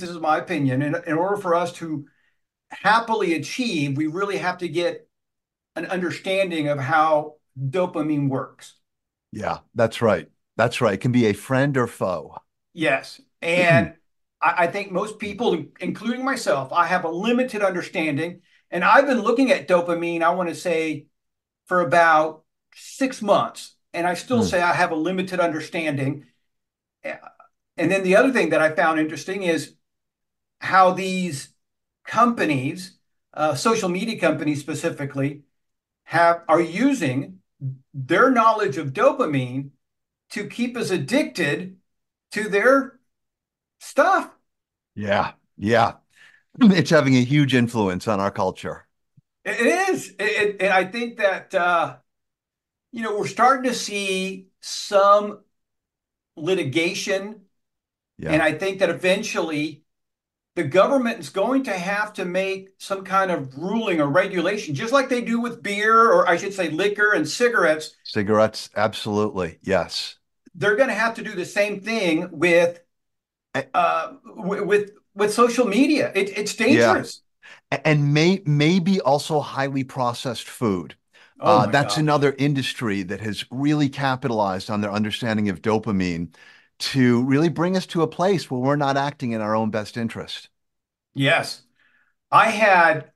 this is my opinion, in order for us to happily achieve, we really have to get an understanding of how dopamine works. Yeah, that's right. That's right. It can be a friend or foe. Yes. And I think most people, including myself, I have a limited understanding. And I've been looking at dopamine, I want to say, for about 6 months. And I still Mm, say I have a limited understanding. And then the other thing that I found interesting is how these companies, social media companies specifically, are using their knowledge of dopamine to keep us addicted to their stuff. yeah, yeah. It's having a huge influence on our culture. It is, and I think that we're starting to see some litigation, and Yeah. I think that eventually the government is going to have to make some kind of ruling or regulation, just like they do with beer, or I should say liquor and cigarettes. Cigarettes, absolutely. Yes. They're going to have to do the same thing with A- social media. It's Yeah. dangerous. And maybe also highly processed food. Oh my That's gosh. another industry that has really capitalized on their understanding of dopamine to really bring us to a place where we're not acting in our own best interest. Yes. I had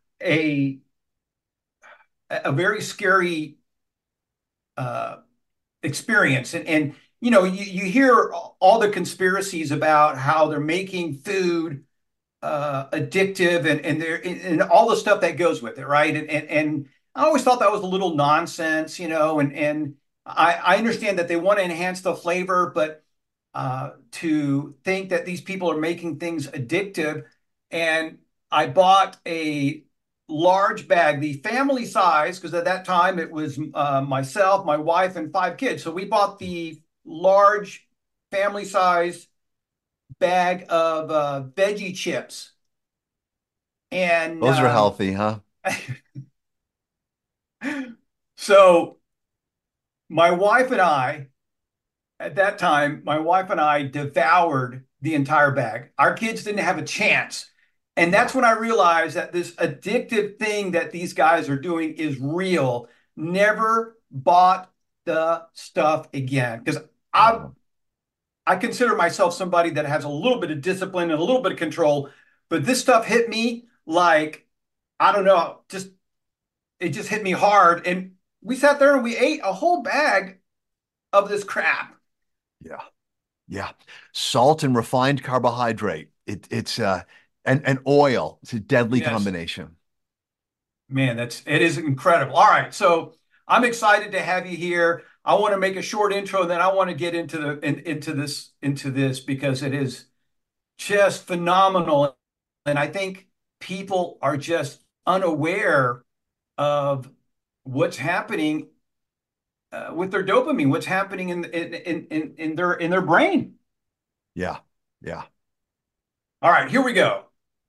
a very scary uh, experience, and you hear all the conspiracies about how they're making food addictive, and all the stuff that goes with it, right? And I always thought that was a little nonsense, and I understand that they want to enhance the flavor, but to think that these people are making things addictive. And I bought a large bag, the family size, because at that time it was myself, my wife, and 5 kids. So we bought the large family size bag of veggie chips. And Those are healthy, huh? so my wife and I, at that time, my wife and I devoured the entire bag. Our kids didn't have a chance. And that's Yeah. when I realized that this addictive thing that these guys are doing is real. Never bought the stuff again. Because I Wow. I consider myself somebody that has a little bit of discipline and a little bit of control, but this stuff hit me like, I don't know, just it just hit me hard. And we sat there and we ate a whole bag of this crap. Yeah. Yeah. Salt and refined carbohydrate. It's and oil. It's a deadly Yes. combination. Man, it is incredible. All right, so I'm excited to have you here. I want to make a short intro, and then I want to get into this because it is just phenomenal, and I think people are just unaware of what's happening with their dopamine, what's happening in their brain. Yeah. Yeah. All right, here we go.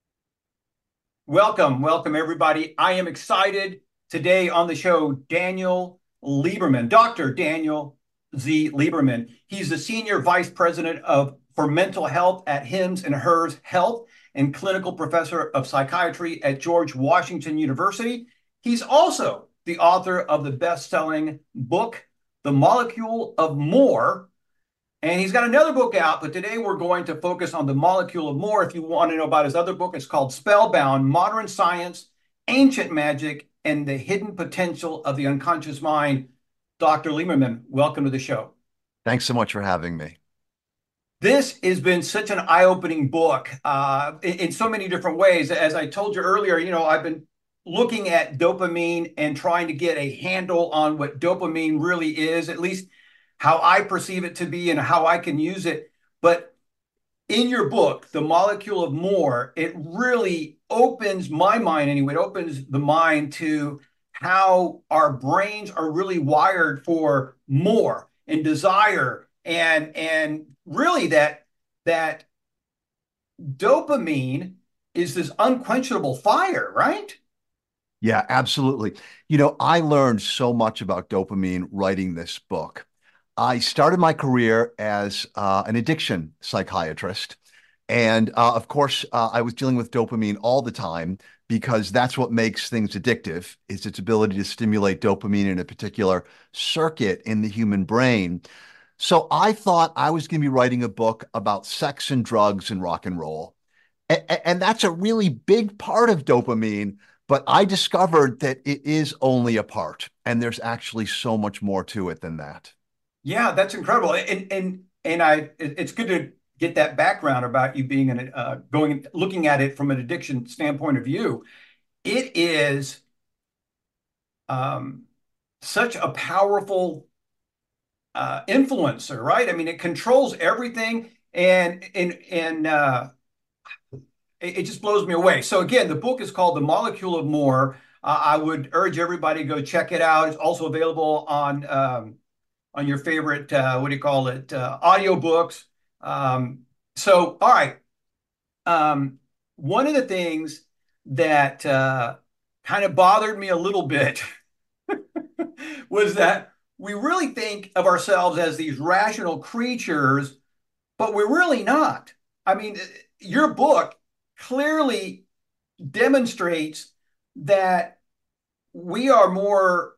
Welcome, welcome everybody. I am excited today on the show, Daniel Lieberman, Dr. Daniel Z. Lieberman. He's the Senior Vice President for Mental Health at Hims and Hers Health and Clinical Professor of Psychiatry at George Washington University. He's also the author of the best-selling book, The Molecule of More, and he's got another book out, but today we're going to focus on the molecule of more. If you want to know about his other book, it's called Spellbound: Modern Science, Ancient Magic, and the Hidden Potential of the Unconscious Mind. Dr. Lieberman, welcome to the show. Thanks so much for having me. This has been such an eye-opening book in so many different ways. As I told you earlier, I've been looking at dopamine and trying to get a handle on what dopamine really is, at least how I perceive it to be and how I can use it. But in your book, The Molecule of More, it really opens my mind anyway. It opens the mind to how our brains are really wired for more and desire, and really that dopamine is this unquenchable fire, right? Yeah, absolutely. I learned so much about dopamine writing this book. I started my career as an addiction psychiatrist. And of course, I was dealing with dopamine all the time because that's what makes things addictive, is its ability to stimulate dopamine in a particular circuit in the human brain. So I thought I was going to be writing a book about sex and drugs and rock and roll. And that's a really big part of dopamine, but I discovered that it is only a part, and there's actually so much more to it than that. Yeah, that's incredible. It's good to get that background about you being going looking at it from an addiction standpoint of view. It is um, such a powerful influencer, right? I mean, it controls everything, and it just blows me away. So again, the book is called The Molecule of More. I would urge everybody to go check it out. It's also available on your favorite what do you call it audiobooks. Um, so all right, um, one of the things that kind of bothered me a little bit was that we really think of ourselves as these rational creatures, but we're really not. I mean, your book clearly demonstrates that we are more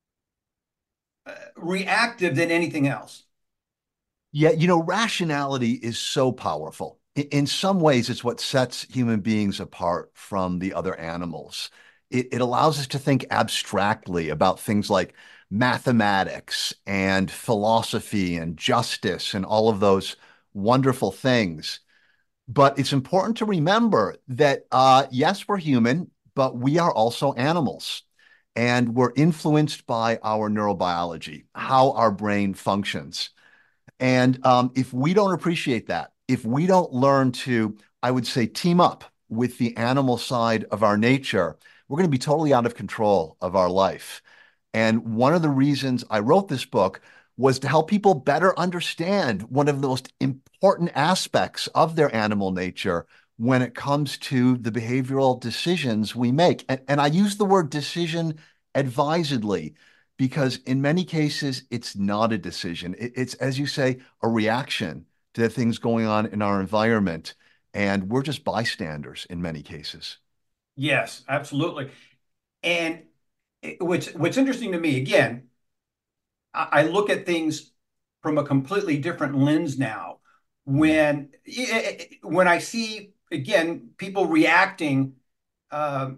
reactive than anything else. Yeah, rationality is so powerful. In some ways, it's what sets human beings apart from the other animals. It allows us to think abstractly about things like mathematics and philosophy and justice and all of those wonderful things. But it's important to remember that, yes, we're human, but we are also animals. And we're influenced by our neurobiology, how our brain functions. And if we don't appreciate that, if we don't learn to, I would say, team up with the animal side of our nature, we're going to be totally out of control of our life. And one of the reasons I wrote this book was to help people better understand one of the most important aspects of their animal nature when it comes to the behavioral decisions we make. And I use the word decision advisedly because in many cases, it's not a decision. It's, as you say, a reaction to the things going on in our environment. And we're just bystanders in many cases. Yes, absolutely. And what's interesting to me, again, I look at things from a completely different lens now. Mm. When I see again people reacting, um,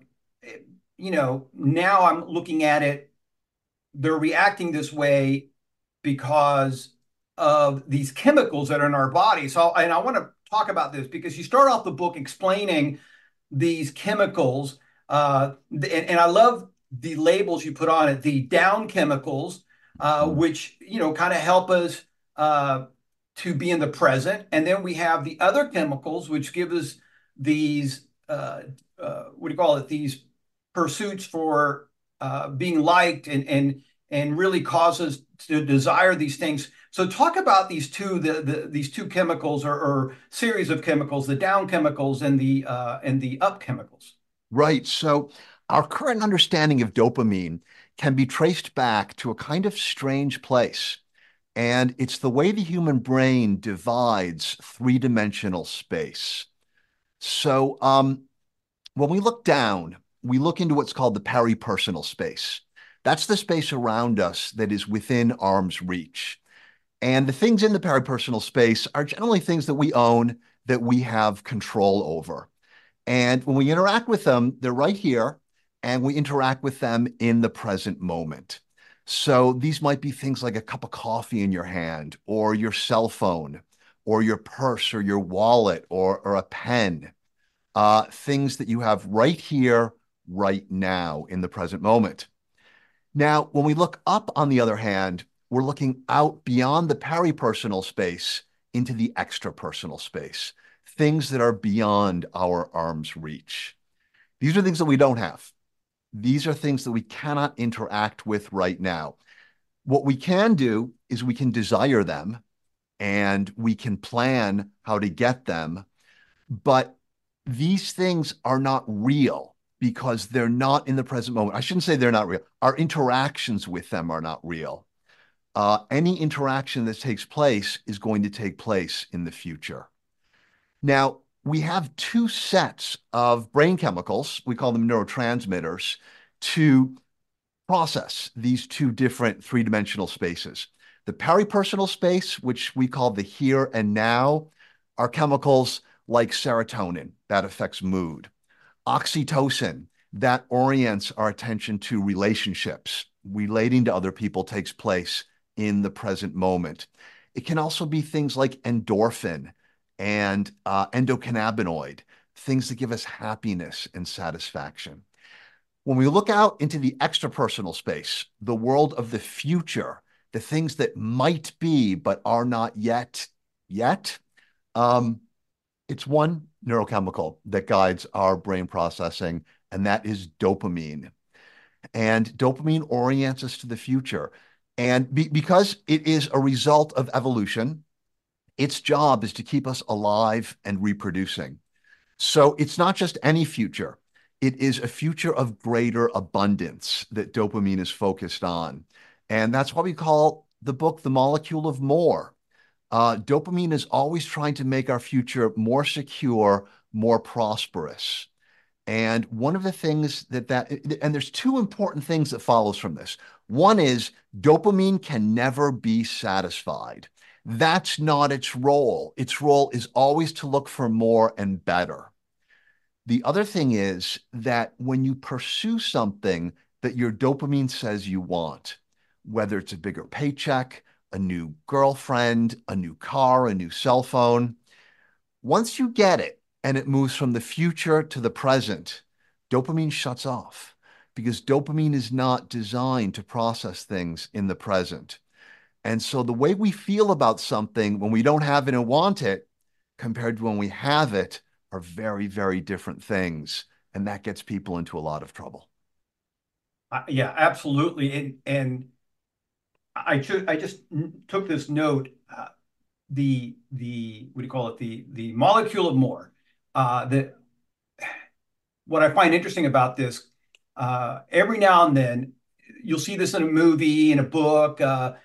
now I'm looking at it. They're reacting this way because of these chemicals that are in our body. So, and I want to talk about this because you start off the book explaining these chemicals, and I love the labels you put on it. The down chemicals, Mm. which kind of help us uh, to be in the present, and then we have the other chemicals, which give us these what do you call it? These pursuits for being liked and really cause us to desire these things. So talk about these two chemicals or series of chemicals, the down chemicals and the up chemicals. Right. So our current understanding of dopamine can be traced back to a kind of strange place. And it's the way the human brain divides three-dimensional space. So when we look down, we look into what's called the peripersonal space. That's the space around us that is within arm's reach. And the things in the peripersonal space are generally things that we own, that we have control over. And when we interact with them, they're right here, and we interact with them in the present moment. So these might be things like a cup of coffee in your hand, or your cell phone, or your purse, or your wallet, or a pen, things that you have right here, right now, in the present moment. Now, when we look up, on the other hand, we're looking out beyond the peripersonal space into the extrapersonal space, things that are beyond our arm's reach. These are things that we don't have. These are things that we cannot interact with right now. What we can do is we can desire them and we can plan how to get them, but these things are not real because they're not in the present moment. I shouldn't say they're not real. Our interactions with them are not real. Any interaction that takes place is going to take place in the future. Now, we have two sets of brain chemicals, we call them neurotransmitters, to process these two different three-dimensional spaces. The peripersonal space, which we call the here and now, are chemicals like serotonin that affects mood, oxytocin that orients our attention to relationships. Relating to other people takes place in the present moment. It can also be things like endorphin and endocannabinoid, things that give us happiness and satisfaction. When we look out into the extrapersonal space, the world of the future, the things that might be but are not yet, um, it's one neurochemical that guides our brain processing, and that is dopamine. And dopamine orients us to the future. And because it is a result of evolution, its job is to keep us alive and reproducing. So it's not just any future. It is a future of greater abundance that dopamine is focused on. And that's why we call the book The Molecule of More. Dopamine is always trying to make our future more secure, more prosperous. And one of the things and there's two important things that follows from this. One is dopamine can never be satisfied. That's not its role. Its role is always to look for more and better. The other thing is that when you pursue something that your dopamine says you want, whether it's a bigger paycheck, a new girlfriend, a new car, a new cell phone, once you get it and it moves from the future to the present, dopamine shuts off because dopamine is not designed to process things in the present. And so the way we feel about something when we don't have it and want it compared to when we have it are very, very different things. And that gets people into a lot of trouble. Yeah, absolutely. And I just took this note. The what do you call it? The molecule of more. That what I find interesting about this, every now and then you'll see this in a movie, in a book,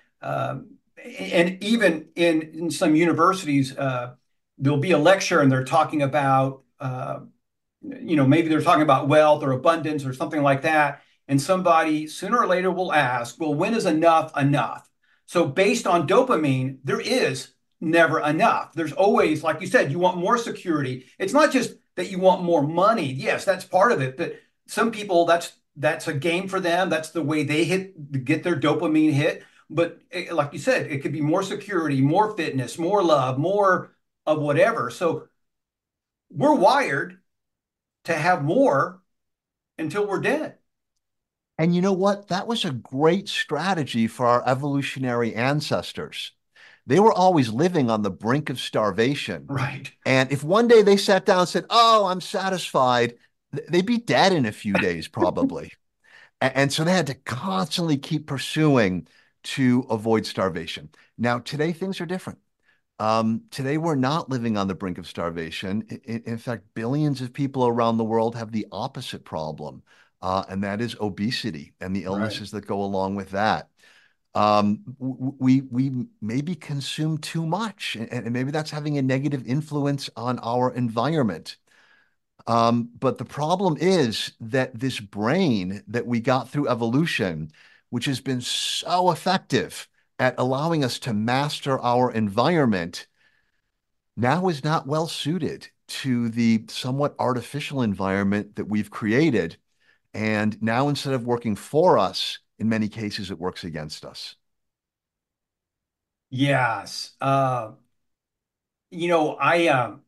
and even in some universities, there'll be a lecture and they're talking about, maybe they're talking about wealth or abundance or something like that. And somebody sooner or later will ask, well, when is enough enough? So based on dopamine, there is never enough. There's always, like you said, you want more security. It's not just that you want more money. Yes, that's part of it. But some people, that's a game for them. That's the way they get their dopamine hit. But like you said, it could be more security, more fitness, more love, more of whatever. So we're wired to have more until we're dead. And you know what? That was a great strategy for our evolutionary ancestors. They were always living on the brink of starvation. Right. And if one day they sat down and said, "Oh, I'm satisfied," they'd be dead in a few days, probably. And so they had to constantly keep pursuing to avoid starvation. Now, today things are different. Today we're not living on the brink of starvation. In fact, billions of people around the world have the opposite problem, and that is obesity and the Right. illnesses that go along with that. We maybe consume too much, and maybe that's having a negative influence on our environment. But the problem is that this brain that we got through evolution, which has been so effective at allowing us to master our environment, now is not well suited to the somewhat artificial environment that we've created. And now, instead of working for us, in many cases, it works against us. Yes. You know, I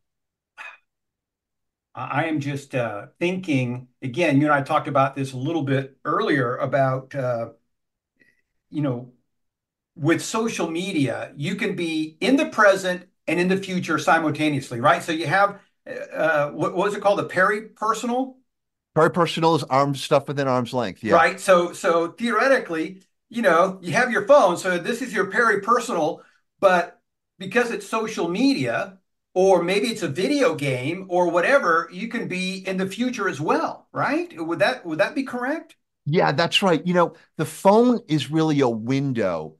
I am just thinking again, you and I talked about this a little bit earlier about you know, with social media, you can be in the present and in the future simultaneously, right? So you have what was it called? The peri-personal, Very personal is arm stuff within arm's length. Yeah. right? So theoretically, you have your phone, so this is your peri-personal, but because it's social media, or maybe it's a video game or whatever, you can be in the future as well, right? Would that be correct? Yeah, that's right. The phone is really a window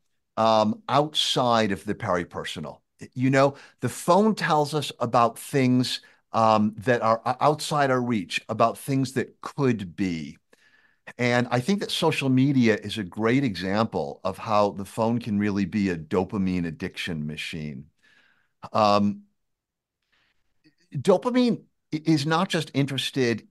outside of the peripersonal. The phone tells us about things that are outside our reach, about things that could be. And I think that social media is a great example of how the phone can really be a dopamine addiction machine. Um, Dopamine is not just interested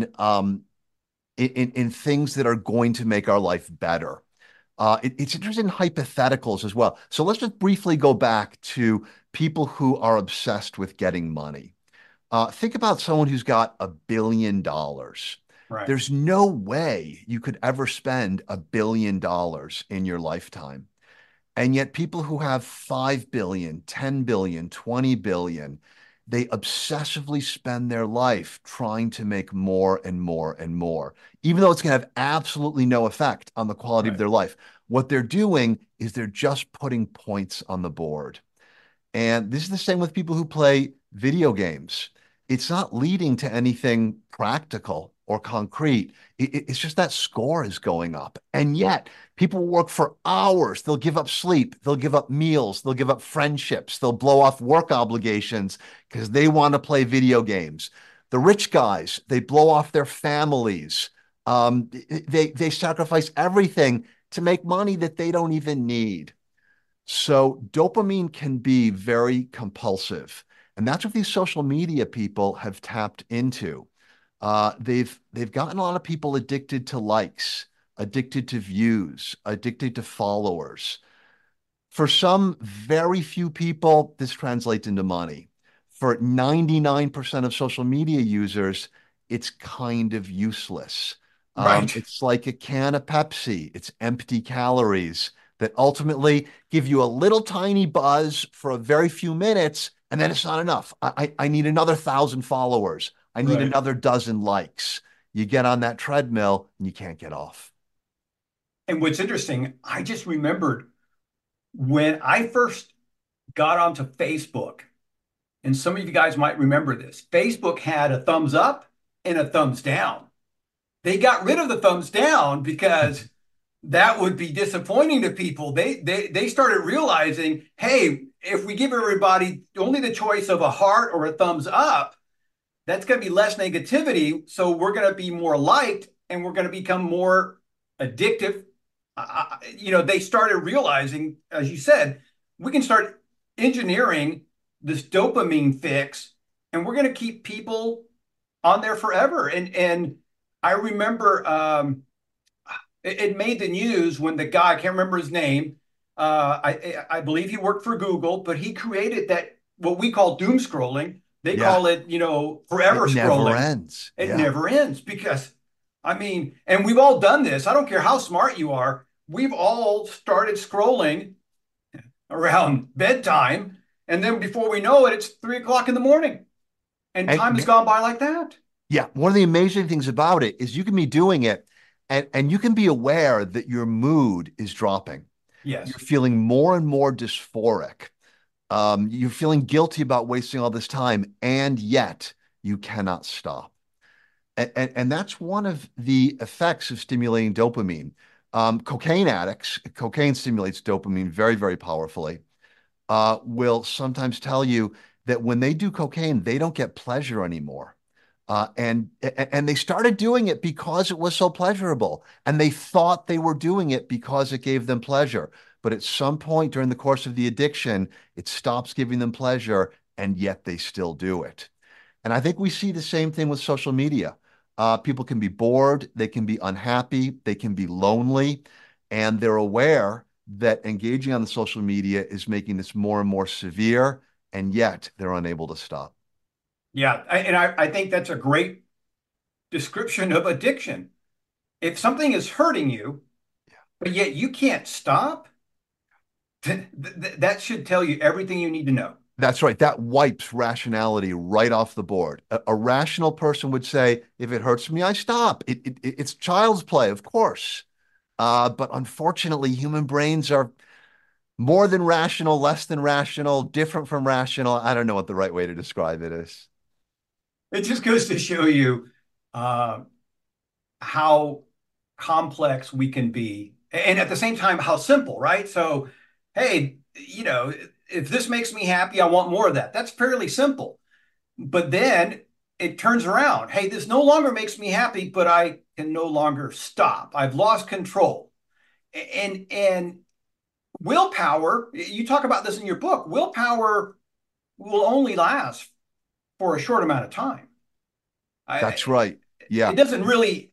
in things that are going to make our life better. It's interested in hypotheticals as well. So let's just briefly go back to people who are obsessed with getting money. Think about someone who's got $1 billion. Right. There's no way you could ever spend $1 billion in your lifetime. And yet people who have 5 billion, 10 billion, 20 billion, they obsessively spend their life trying to make more and more and more, even though it's going to have absolutely no effect on the quality of Right. their life. What they're doing is they're just putting points on the board. And this is the same with people who play video games. It's not leading to anything practical or concrete. It's just that score is going up. And yet, people work for hours. They'll give up sleep. They'll give up meals. They'll give up friendships. They'll blow off work obligations because they want to play video games. The rich guys, they blow off their families. They sacrifice everything to make money that they don't even need. So dopamine can be very compulsive. And that's what these social media people have tapped into. They've gotten a lot of people addicted to likes, addicted to views, addicted to followers. For some very few people, this translates into money. For 99% of social media users, it's kind of useless. Right. It's like a can of Pepsi. It's empty calories that ultimately give you a little tiny buzz for a very few minutes, and then it's not enough. I need another 1,000 followers. I need Right. another dozen likes. You get on that treadmill and you can't get off. And what's interesting, I just remembered when I first got onto Facebook, and some of you guys might remember this, Facebook had a thumbs up and a thumbs down. They got rid of the thumbs down because that would be disappointing to people. They started realizing, hey, if we give everybody only the choice of a heart or a thumbs up, that's going to be less negativity. So we're going to be more liked and we're going to become more addictive. They started realizing, as you said, we can start engineering this dopamine fix and we're going to keep people on there forever. And I remember it made the news when the guy, I can't remember his name, I believe he worked for Google, but he created that what we call doom scrolling. They Yeah, call it, it forever never scrolling. ends. It Yeah. never ends because, I mean, and we've all done this. I don't care how smart you are. We've all started scrolling around bedtime, and then before we know it, it's 3 o'clock in the morning, and time has And gone by like that. yeah, one of the amazing things about it is you can be doing it and you can be aware that your mood is dropping. You're Yes. feeling more and more dysphoric. You're feeling guilty about wasting all this time, and yet you cannot stop. And that's one of the effects of stimulating dopamine. Cocaine addicts, cocaine stimulates dopamine very, very powerfully, will sometimes tell you that when they do cocaine, they don't get pleasure anymore. And they started doing it because it was so pleasurable, and they thought they were doing it because it gave them pleasure. But at some point during the course of the addiction, it stops giving them pleasure, and yet they still do it. And I think we see the same thing with social media. People can be bored, they can be unhappy, they can be lonely, and they're aware that engaging on the social media is making this more and more severe, and yet they're unable to stop. Yeah. And I think that's a great description of addiction. If something is hurting you, but yet you can't stop, that should tell you everything you need to know. That's right. That wipes rationality right off the board. A rational person would say, if it hurts me, I stop. It's child's play, of course. But unfortunately, human brains are more than rational, less than rational, different from rational. I don't know what the right way to describe it is. It just goes to show you uh, how complex we can be, and at the same time, how simple, right? So, hey, if this makes me happy, I want more of that. That's fairly simple. But then it turns around. Hey, this no longer makes me happy, but I can no longer stop. I've lost control. And willpower, you talk about this in your book, willpower will only last for a short amount of time. That's I, right. it Yeah, doesn't really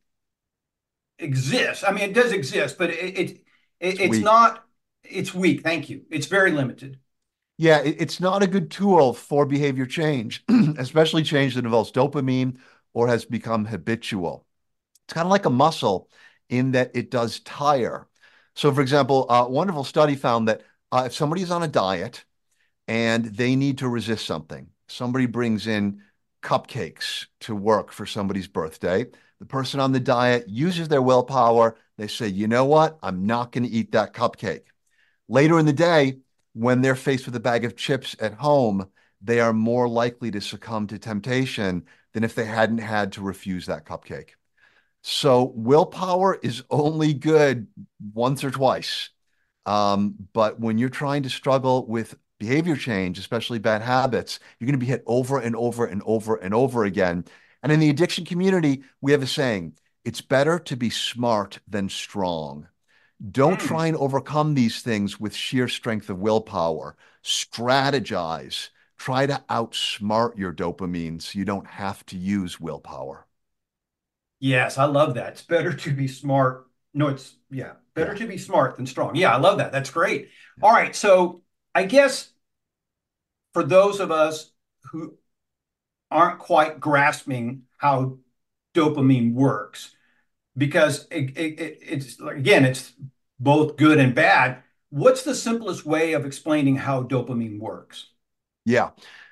exist. I mean, it does exist, but it's it's weak. not, it's weak. Thank you. It's very limited. Yeah, it's not a good tool for behavior change, especially change that involves dopamine or has become habitual. It's kind of like a muscle in that it does tire. So, for example, a wonderful study found that if somebody is on a diet and they need to resist something, somebody brings in cupcakes to work for somebody's birthday. The person on the diet uses their willpower. They say, you know what? I'm not going to eat that cupcake. Later in the day, when they're faced with a bag of chips at home, they are more likely to succumb to temptation than if they hadn't had to refuse that cupcake. So willpower is only good once or twice. But when you're trying to struggle with behavior change, especially bad habits, you're going to be hit over and over and over and over again. And in the addiction community, we have a saying, it's better to be smart than strong. Don't Hmm. try and overcome these things with sheer strength of willpower. Strategize. Try to outsmart your dopamine so you don't have to use willpower. Yes, I love that. It's better to be smart. No, it's, yeah, better Yeah. to be smart than strong. Yeah, I love that. That's great. Yeah. All right. So I guess for those of us who aren't quite grasping how dopamine works, because it's again, it's both good and bad. What's the simplest way of explaining how dopamine works? Yeah.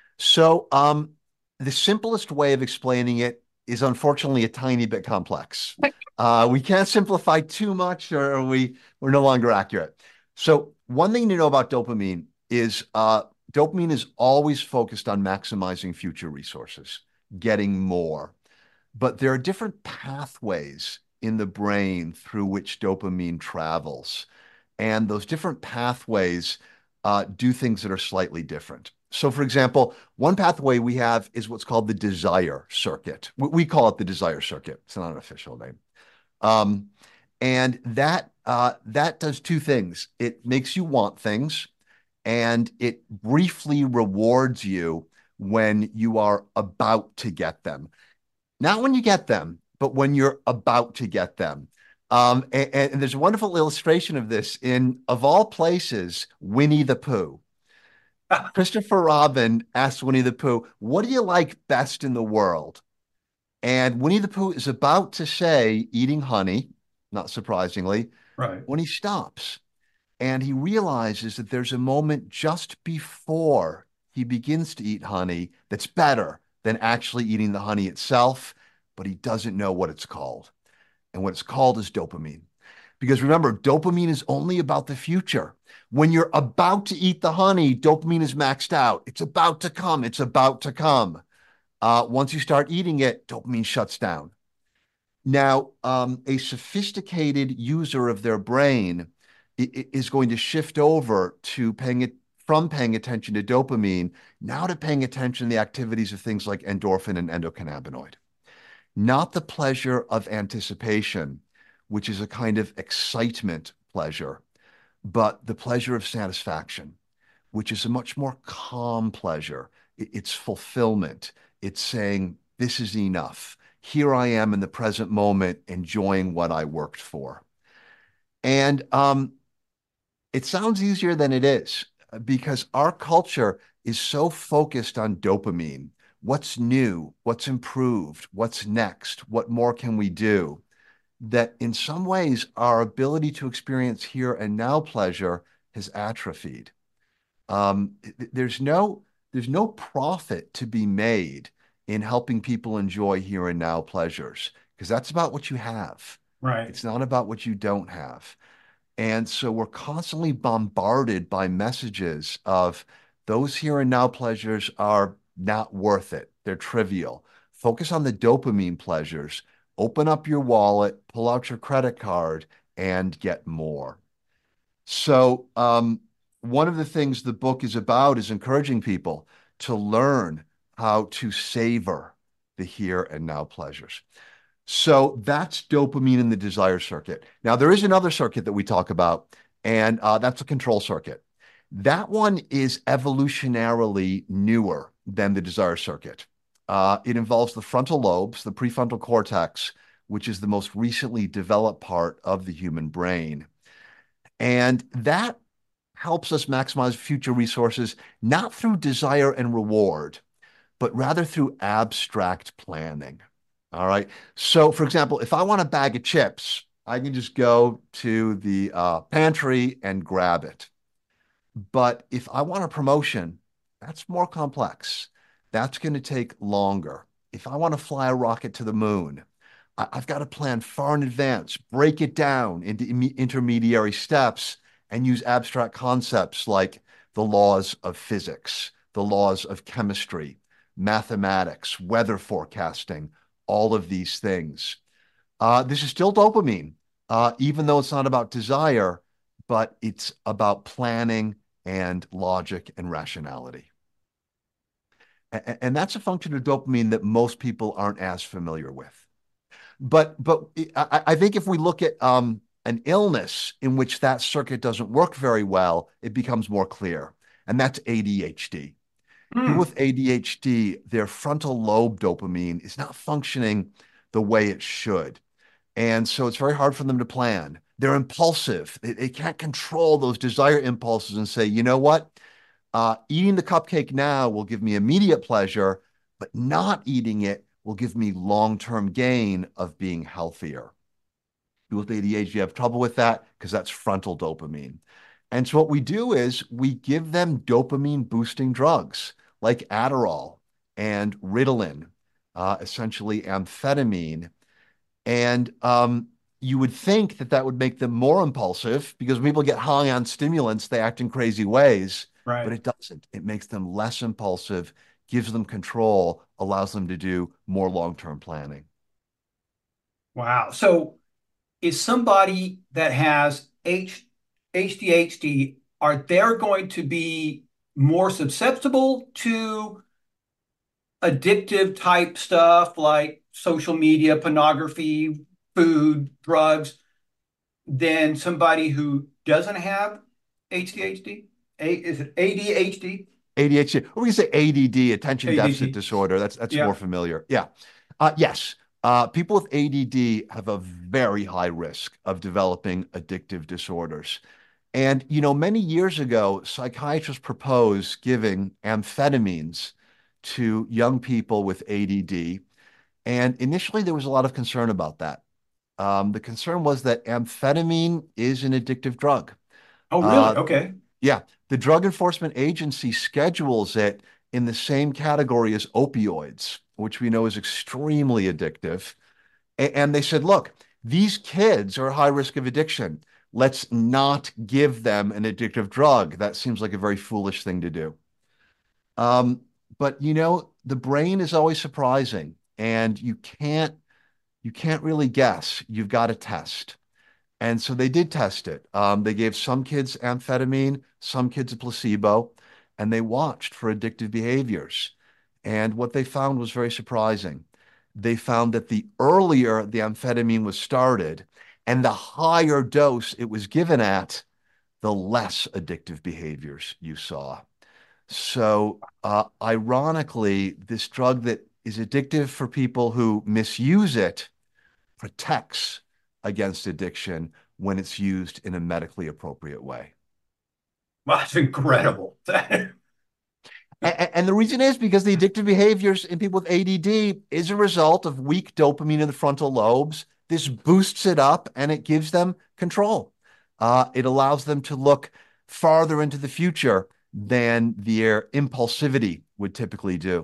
So, the simplest way of explaining it is unfortunately a tiny bit complex. We can't simplify too much or we're no longer accurate. So, one thing to know about dopamine is dopamine is always focused on maximizing future resources, getting more. But there are different pathways in the brain through which dopamine travels. And those different pathways do things that are slightly different. So, for example, one pathway we have is what's called the desire circuit. We call it the desire circuit. It's not an official name. Um, and that does two things. It makes you want things, and it briefly rewards you when you are about to get them. Not when you get them, but when you're about to get them. And there's a wonderful illustration of this in, of all places, Winnie the Pooh. Christopher Robin asked Winnie the Pooh, what do you like best in the world? And Winnie the Pooh is about to say eating honey, not surprisingly, Right. when he stops and he realizes that there's a moment just before he begins to eat honey that's better than actually eating the honey itself, but he doesn't know what it's called. And what it's called is dopamine. Because remember, dopamine is only about the future. When you're about to eat the honey, dopamine is maxed out. It's about to come. It's about to come. Once you start eating it, dopamine shuts down. Now, a sophisticated user of their brain is going to shift over to paying it from paying attention to dopamine now to paying attention to the activities of things like endorphin and endocannabinoid. Not the pleasure of anticipation, which is a kind of excitement pleasure, but the pleasure of satisfaction, which is a much more calm pleasure. It's fulfillment. It's saying, this is enough. Here I am in the present moment, enjoying what I worked for. And it sounds easier than it is because our culture is so focused on dopamine. What's new? What's improved? What's next? What more can we do? That in some ways, our ability to experience here and now pleasure has atrophied. Um, there's no profit to be made in helping people enjoy here and now pleasures because that's about what you have. Right. It's not about what you don't have. And so we're constantly bombarded by messages of those here and now pleasures are not worth it. They're trivial. Focus on the dopamine pleasures. Open up your wallet, pull out your credit card, and get more. So, one of the things the book is about is encouraging people to learn how to savor the here and now pleasures. So that's dopamine in the desire circuit. Now, there is another circuit that we talk about, and that's a control circuit. That one is evolutionarily newer than the desire circuit. It involves the frontal lobes, the prefrontal cortex, which is the most recently developed part of the human brain. And that helps us maximize future resources, not through desire and reward, but rather through abstract planning. All right. So, for example, if I want a bag of chips, I can just go to the pantry and grab it. But if I want a promotion, that's more complex. That's going to take longer. If I want to fly a rocket to the moon, I've got to plan far in advance, break it down into intermediary steps, and use abstract concepts like the laws of physics, the laws of chemistry, mathematics, weather forecasting, all of these things. This is still dopamine, even though it's not about desire, but it's about planning and logic and rationality. And that's a function of dopamine that most people aren't as familiar with. But I think if we look at an illness in which that circuit doesn't work very well, it becomes more clear. And that's ADHD. People Hmm. with ADHD, their frontal lobe dopamine is not functioning the way it should. And so it's very hard for them to plan. They're impulsive. They can't control those desire impulses and say, you know what? Eating the cupcake now will give me immediate pleasure, but not eating it will give me long-term gain of being healthier. People with ADHD have trouble with that because that's frontal dopamine. And so what we do is we give them dopamine boosting drugs like Adderall and Ritalin, essentially amphetamine. And you would think that that would make them more impulsive because when people get high on stimulants, they act in crazy ways, but Right. it doesn't. It makes them less impulsive, gives them control, allows them to do more long-term planning. Wow. So is somebody that has HDHD, are they going to be more susceptible to addictive type stuff like social media, pornography, food, drugs than somebody who doesn't have HDHD? Is it ADHD? ADHD, or we can say ADD, attention deficit ADD. disorder. That's more Yeah. familiar. Yeah. Yes. People with ADD have a very high risk of developing addictive disorders. And, many years ago, psychiatrists proposed giving amphetamines to young people with ADD. And initially, there was a lot of concern about that. The concern was that amphetamine is an addictive drug. Oh, really? Uh, Okay. yeah, the Drug Enforcement Agency schedules it in the same category as opioids, which we know is extremely addictive. And they said, look, these kids are at high risk of addiction. Let's not give them an addictive drug. That seems like a very foolish thing to do. Um, but the brain is always surprising, and you can't really guess. You've got to test. And so they did test it. They gave some kids amphetamine, some kids a placebo, and they watched for addictive behaviors. And what they found was very surprising. They found that the earlier the amphetamine was started and the higher dose it was given at, the less addictive behaviors you saw. So, ironically, this drug that is addictive for people who misuse it protects against addiction when it's used in a medically appropriate way. Wow, that's incredible. And the reason is because the addictive behaviors in people with ADD is a result of weak dopamine in the frontal lobes. This boosts it up and it gives them control. It allows them to look farther into the future than their impulsivity would typically do.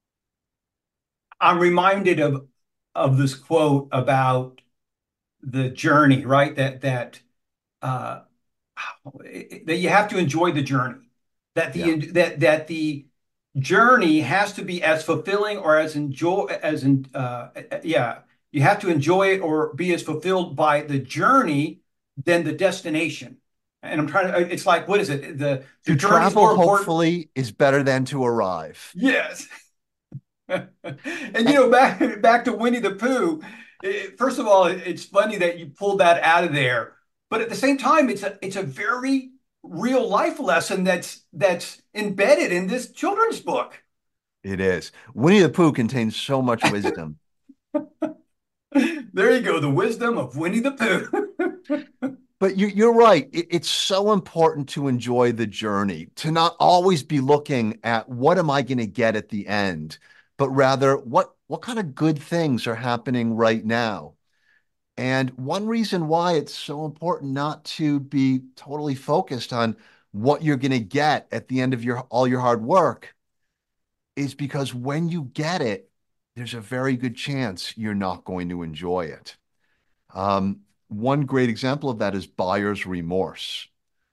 I'm reminded of this quote about the journey, right? Uh, that you have to enjoy the journey. Yeah. That the journey has to be as fulfilling or as enjoy as in yeah, you have to enjoy it or be as fulfilled by the journey than the destination. And I'm trying to, it's like, what is it? The To journey is travel, more important. hopefully, is better than to arrive. Yes. And back to Winnie the Pooh. First of all, it's funny that you pulled that out of there, but at the same time, it's a very real life lesson that's embedded in this children's book. It is. Winnie the Pooh contains so much wisdom. There you go, the wisdom of Winnie the Pooh. But you're right. It's so important to enjoy the journey, to not always be looking at what am I going to get at the end, but rather what kind of good things are happening right now. And one reason why it's so important not to be totally focused on what you're going to get at the end of your all your hard work is because when you get it, there's a very good chance you're not going to enjoy it. One great example of that is buyer's remorse.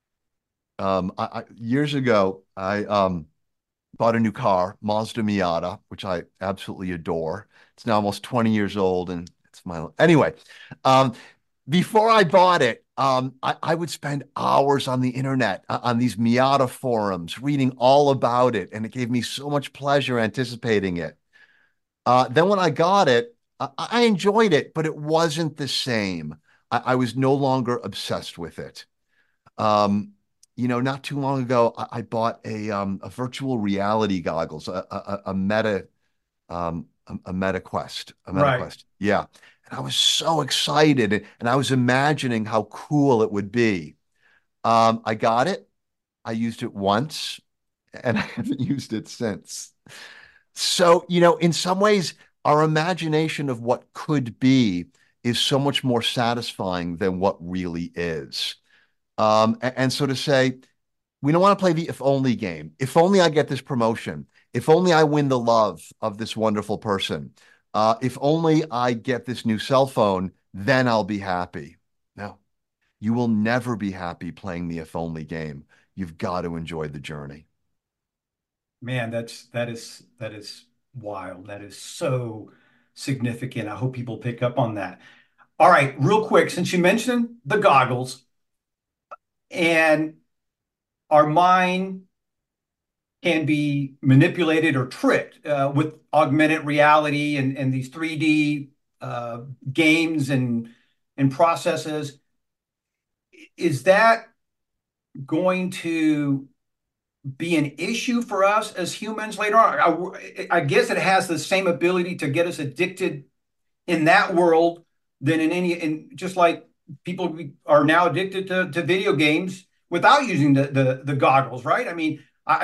Years ago, I bought a new car, Mazda Miata, which I absolutely adore. It's now almost 20 years old, and it's my anyway. Um, Before I bought it, I would spend hours on the internet, on these Miata forums, reading all about it, and it gave me so much pleasure anticipating it. Then when I got it, I enjoyed it, but it wasn't the same. I was no longer obsessed with it. Um, not too long ago, I bought a virtual reality goggles, a Meta a Meta Quest, a Meta Right. Quest. Yeah. And I was so excited and I was imagining how cool it would be. I got it. I used it once and I haven't used it since. So, in some ways, our imagination of what could be is so much more satisfying than what really is. And so to say, we don't want to play the if only game. If only I get this promotion. If only I win the love of this wonderful person. If only I get this new cell phone, then I'll be happy. No, you will never be happy playing the if only game. You've got to enjoy the journey. Man, that is wild. That is so significant. I hope people pick up on that. All right, real quick, since you mentioned the goggles and our mind can be manipulated or tricked with augmented reality and these 3D games and processes, is that going to be an issue for us as humans later on? I guess it has the same ability to get us addicted in that world than in just like people are now addicted to video games without using the goggles, right? I mean,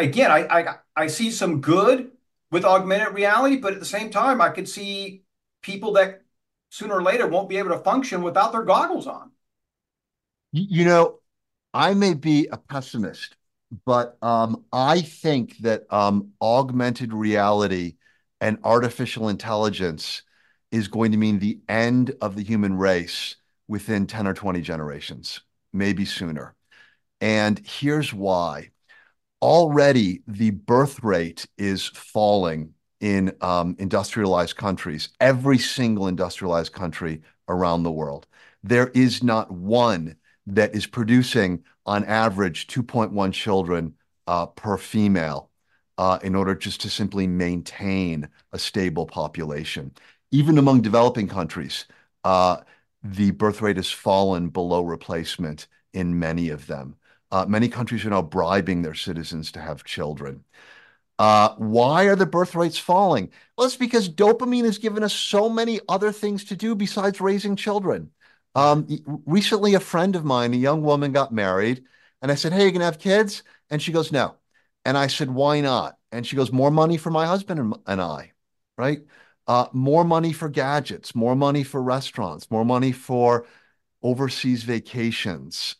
I see some good with augmented reality, but at the same time, I could see people that sooner or later won't be able to function without their goggles on. You know, I may be a pessimist, but I think that augmented reality and artificial intelligence is going to mean the end of the human race within 10 or 20 generations, maybe sooner. And here's why. Already, the birth rate is falling in industrialized countries, every single industrialized country around the world. There is not one that is producing, on average, 2.1 children per female in order just to simply maintain a stable population. Even among developing countries, uh, the birth rate has fallen below replacement in many of them. Many countries are now bribing their citizens to have children. Why are the birth rates falling? Well, it's because dopamine has given us so many other things to do besides raising children. Recently, a friend of mine, a young woman, got married, and I said, "Hey, you gonna have kids?" And she goes, "No." And I said, "Why not?" And she goes, "More money for my husband and I, right? More money for gadgets, more money for restaurants, more money for overseas vacations.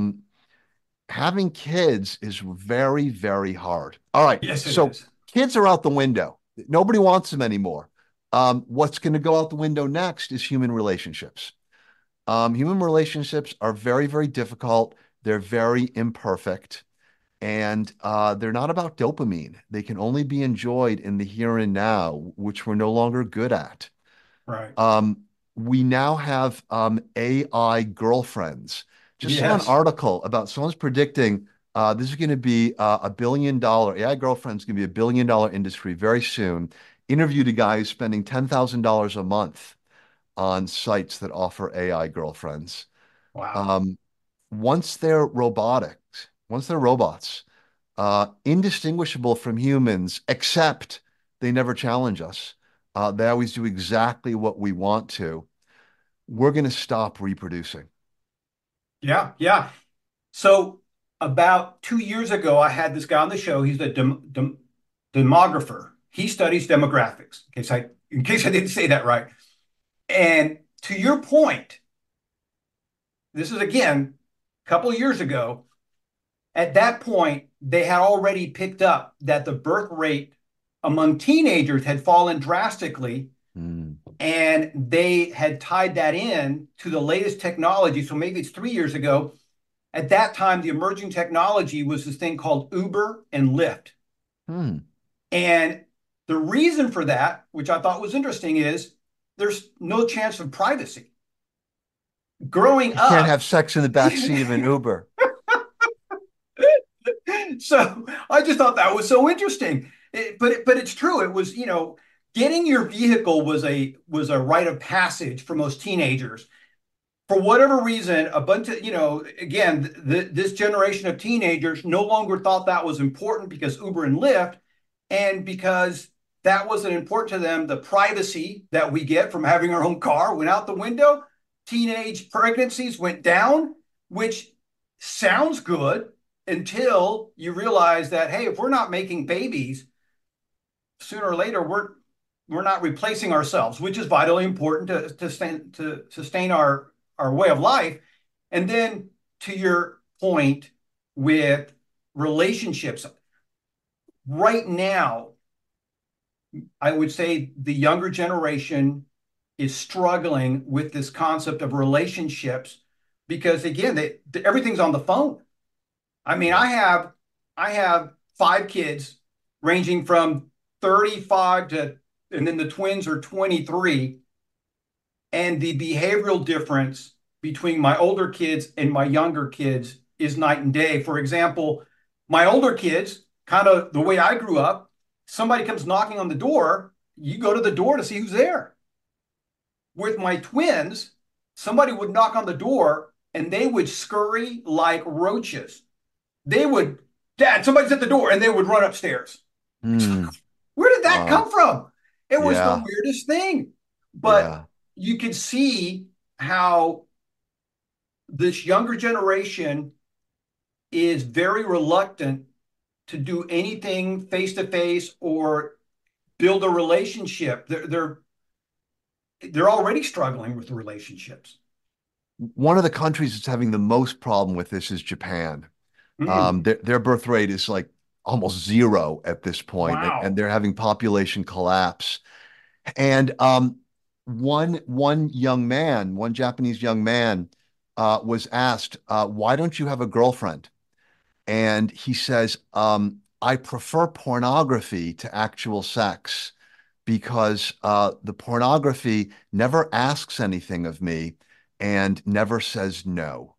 Having kids is very, very hard. All right. Yes, it So is. kids are out the window. Nobody wants them anymore. What's going to go out the window next is human relationships. Human relationships are very, very difficult. They're very imperfect, and they're not about dopamine. They can only be enjoyed in the here and now, which we're no longer good at. Right. Um, we now have AI girlfriends. Just saw an Yes. article about someone's predicting this is going to be $1 billion. AI girlfriends going to be $1 billion industry very soon. interviewed a guy who's spending $10,000 a month on sites that offer AI girlfriends. Wow. Um, once they're robots, indistinguishable from humans, except they never challenge us. They always do exactly what we want to. We're going to stop reproducing. Yeah, yeah. So about 2 years ago, I had this guy on the show. He's a demographer. He studies demographics. In case I didn't say that right. And to your point, this is again a couple of years ago. At that point, they had already picked up that the birth rate among teenagers had fallen drastically, Mm, and they had tied that in to the latest technology. So maybe it's 3 years ago. At that time, the emerging technology was this thing called Uber and Lyft. mm. And the reason for that, which I thought was interesting, is there's no chance of privacy. Growing You can't up, have sex in the back seat of an Uber. so I just thought that was so interesting. But it's true. It was, getting your vehicle was a rite of passage for most teenagers. For whatever reason, a bunch of, again, this generation of teenagers no longer thought that was important because Uber and Lyft, and because that wasn't important to them, the privacy that we get from having our own car went out the window. Teenage pregnancies went down, which sounds good until you realize that, hey, if we're not making babies, sooner or later we're not replacing ourselves, which is vitally important to sustain our way of life. And then to your point with relationships, right now, I would say the younger generation is struggling with this concept of relationships because again, everything's on the phone. I mean, Yeah. I have five kids ranging from 35 to, and then the twins are 23, and the behavioral difference between my older kids and my younger kids is night and day. For example, my older kids, kind of the way I grew up, somebody comes knocking on the door, you go to the door to see who's there. With my twins, somebody would knock on the door and they would scurry like roaches. They would, Dad, somebody's at the door, and they would run upstairs. Mm, Where did that uh, come from? It was the yeah. weirdest thing. But Yeah. you could see how this younger generation is very reluctant to do anything face to face or build a relationship. They're already struggling with the relationships. One of the countries that's having the most problem with this is Japan. Mm, Their birth rate is like almost zero at this point, and wow. they're having population collapse. And one young man, one Japanese young man, was asked, "Why don't you have a girlfriend?" And he says, "I prefer pornography to actual sex because the pornography never asks anything of me and never says no."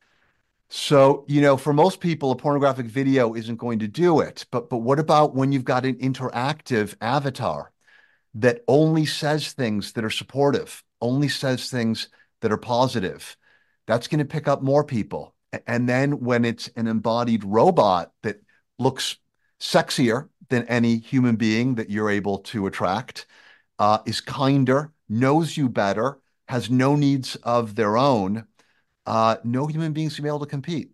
So, for most people, a pornographic video isn't going to do it. But what about when you've got an interactive avatar that only says things that are supportive, only says things that are positive? That's going to pick up more people. And then when it's an embodied robot that looks sexier than any human being that you're able to attract, is kinder, knows you better, has no needs of their own, no human beings will be able to compete.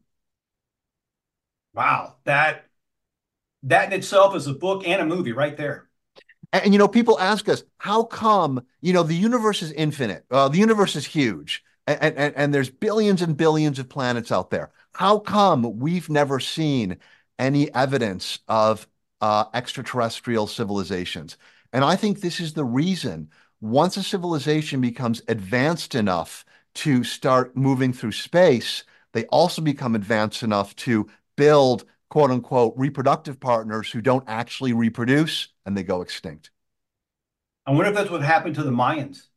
Wow. That in itself is a book and a movie right there. And people ask us, how come, the universe is infinite? The universe is huge, and there's billions and billions of planets out there. How come we've never seen any evidence of extraterrestrial civilizations? And I think this is the reason. Once a civilization becomes advanced enough to start moving through space, they also become advanced enough to build quote unquote reproductive partners who don't actually reproduce and they go extinct. I wonder if that's what happened to the Mayans.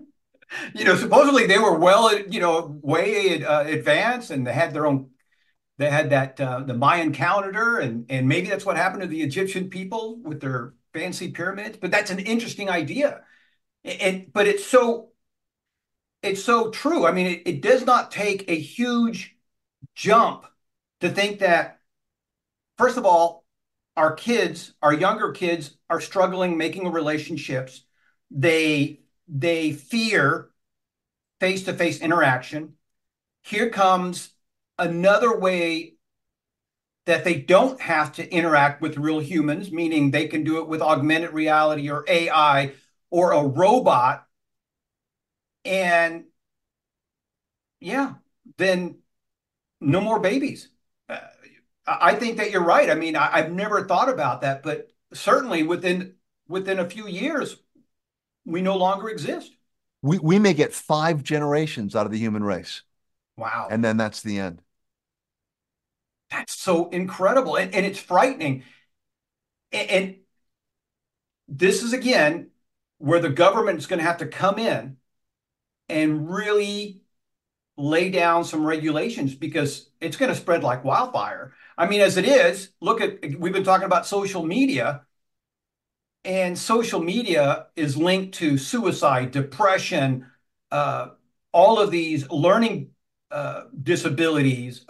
Supposedly they were well, way advanced, and they had their own They had that the Mayan calendar, and maybe that's what happened to the Egyptian people with their fancy pyramids. But that's an interesting idea, and but it's so true. I mean, it does not take a huge jump to think that, first of all, our kids, our younger kids, are struggling making relationships. They fear face-to-face interaction. Here comes another way that they don't have to interact with real humans, meaning they can do it with augmented reality or AI or a robot. And yeah, then no more babies. Uh, I think that you're right. I mean, I've never thought about that, but certainly within a few years, we no longer exist. We may get 5 generations out of the human race, Wow, and then that's the end. that's so incredible, and it's frightening. And this is again where the government is going to have to come in and really lay down some regulations because it's going to spread like wildfire. I mean, as it is, look at, we've been talking about social media, and social media is linked to suicide, depression, uh, all of these learning disabilities,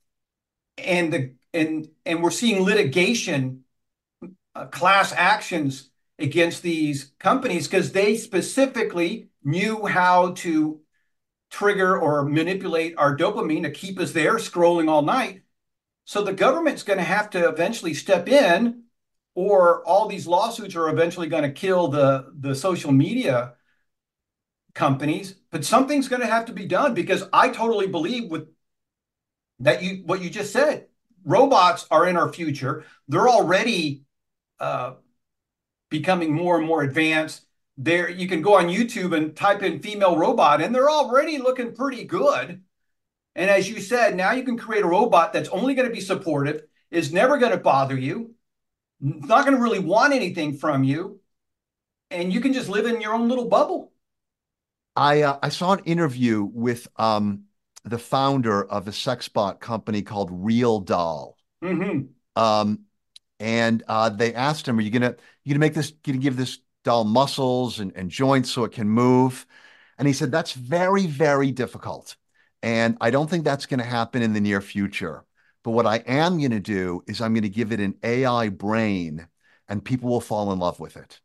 and we're seeing litigation, class actions against these companies because they specifically knew how to trigger or manipulate our dopamine to keep us there scrolling all night. So the government's going to have to eventually step in, or all these lawsuits are eventually going to kill the social media companies. But something's going to have to be done because I totally believe with that you what you just said. Robots are in our future. They're already uh, becoming more and more advanced. There, you can go on YouTube and type in female robot, and they're already looking pretty good. And as you said, now you can create a robot that's only going to be supportive, is never going to bother you, not going to really want anything from you, and you can just live in your own little bubble. I saw an interview with the founder of a sex bot company called Real Doll. Mm-hmm. Um, and they asked him, "Are you gonna make this? Gonna give this doll muscles and joints so it can move?" And he said, "That's very, very difficult, and I don't think that's going to happen in the near future. But what I am going to do is I'm going to give it an AI brain, and people will fall in love with it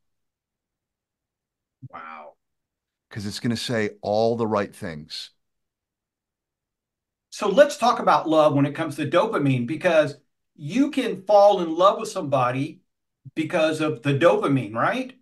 Wow. because it's going to say all the right things." So let's talk about love when it comes to dopamine, because you can fall in love with somebody because of the dopamine, right?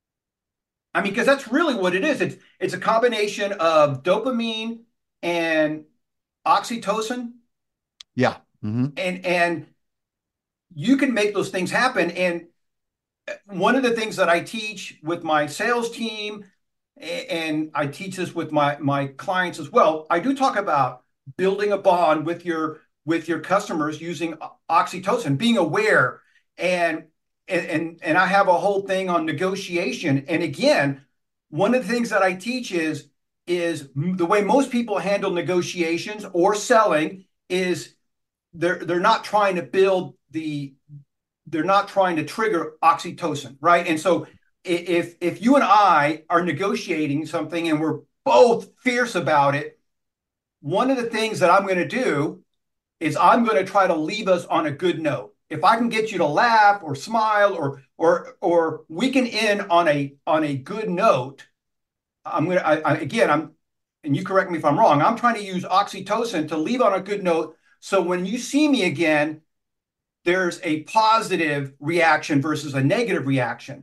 I mean, because that's really what it is. It's a combination of dopamine and oxytocin, Yeah. Hmm. and you can make those things happen. And one of the things that I teach with my sales team, and I teach this with my clients as well, I do talk about building a bond with your customers using oxytocin, being aware, and and I have a whole thing on negotiation. And again, one of the things that I teach is the way most people handle negotiations or selling is they're not trying to build the they're not trying to trigger oxytocin, right? And so if you and I are negotiating something and we're both fierce about it, one of the things that I'm going to do is I'm going to try to leave us on a good note. If I can get you to laugh or smile or we can end on a good note, I'm going to again I'm and you correct me if I'm wrong. I'm trying to use oxytocin to leave on a good note. So when you see me again, there's a positive reaction versus a negative reaction.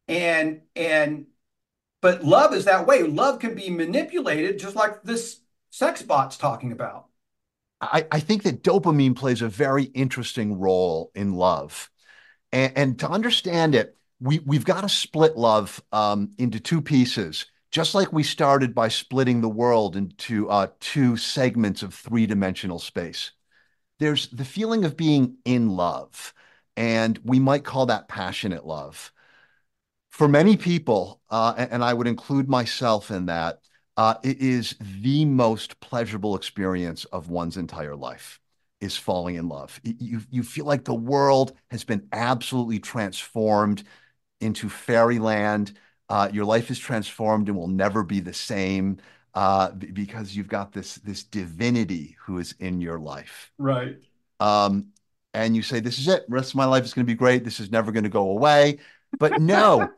And but love is that way. Love can be manipulated just like this sex bot's talking about. I think that dopamine plays a very interesting role in love. And to understand it, we've got to split love into 2 pieces, just like we started by splitting the world into 2 segments of 3-dimensional space. There's the feeling of being in love, and we might call that passionate love. For many people, and I would include myself in that, it is the most pleasurable experience of one's entire life. is falling in love. You feel like the world has been absolutely transformed into fairyland. Your life is transformed and will never be the same because you've got this divinity who is in your life. Right. Um, and you say, "This is it. The rest of my life is going to be great. This is never going to go away." But no,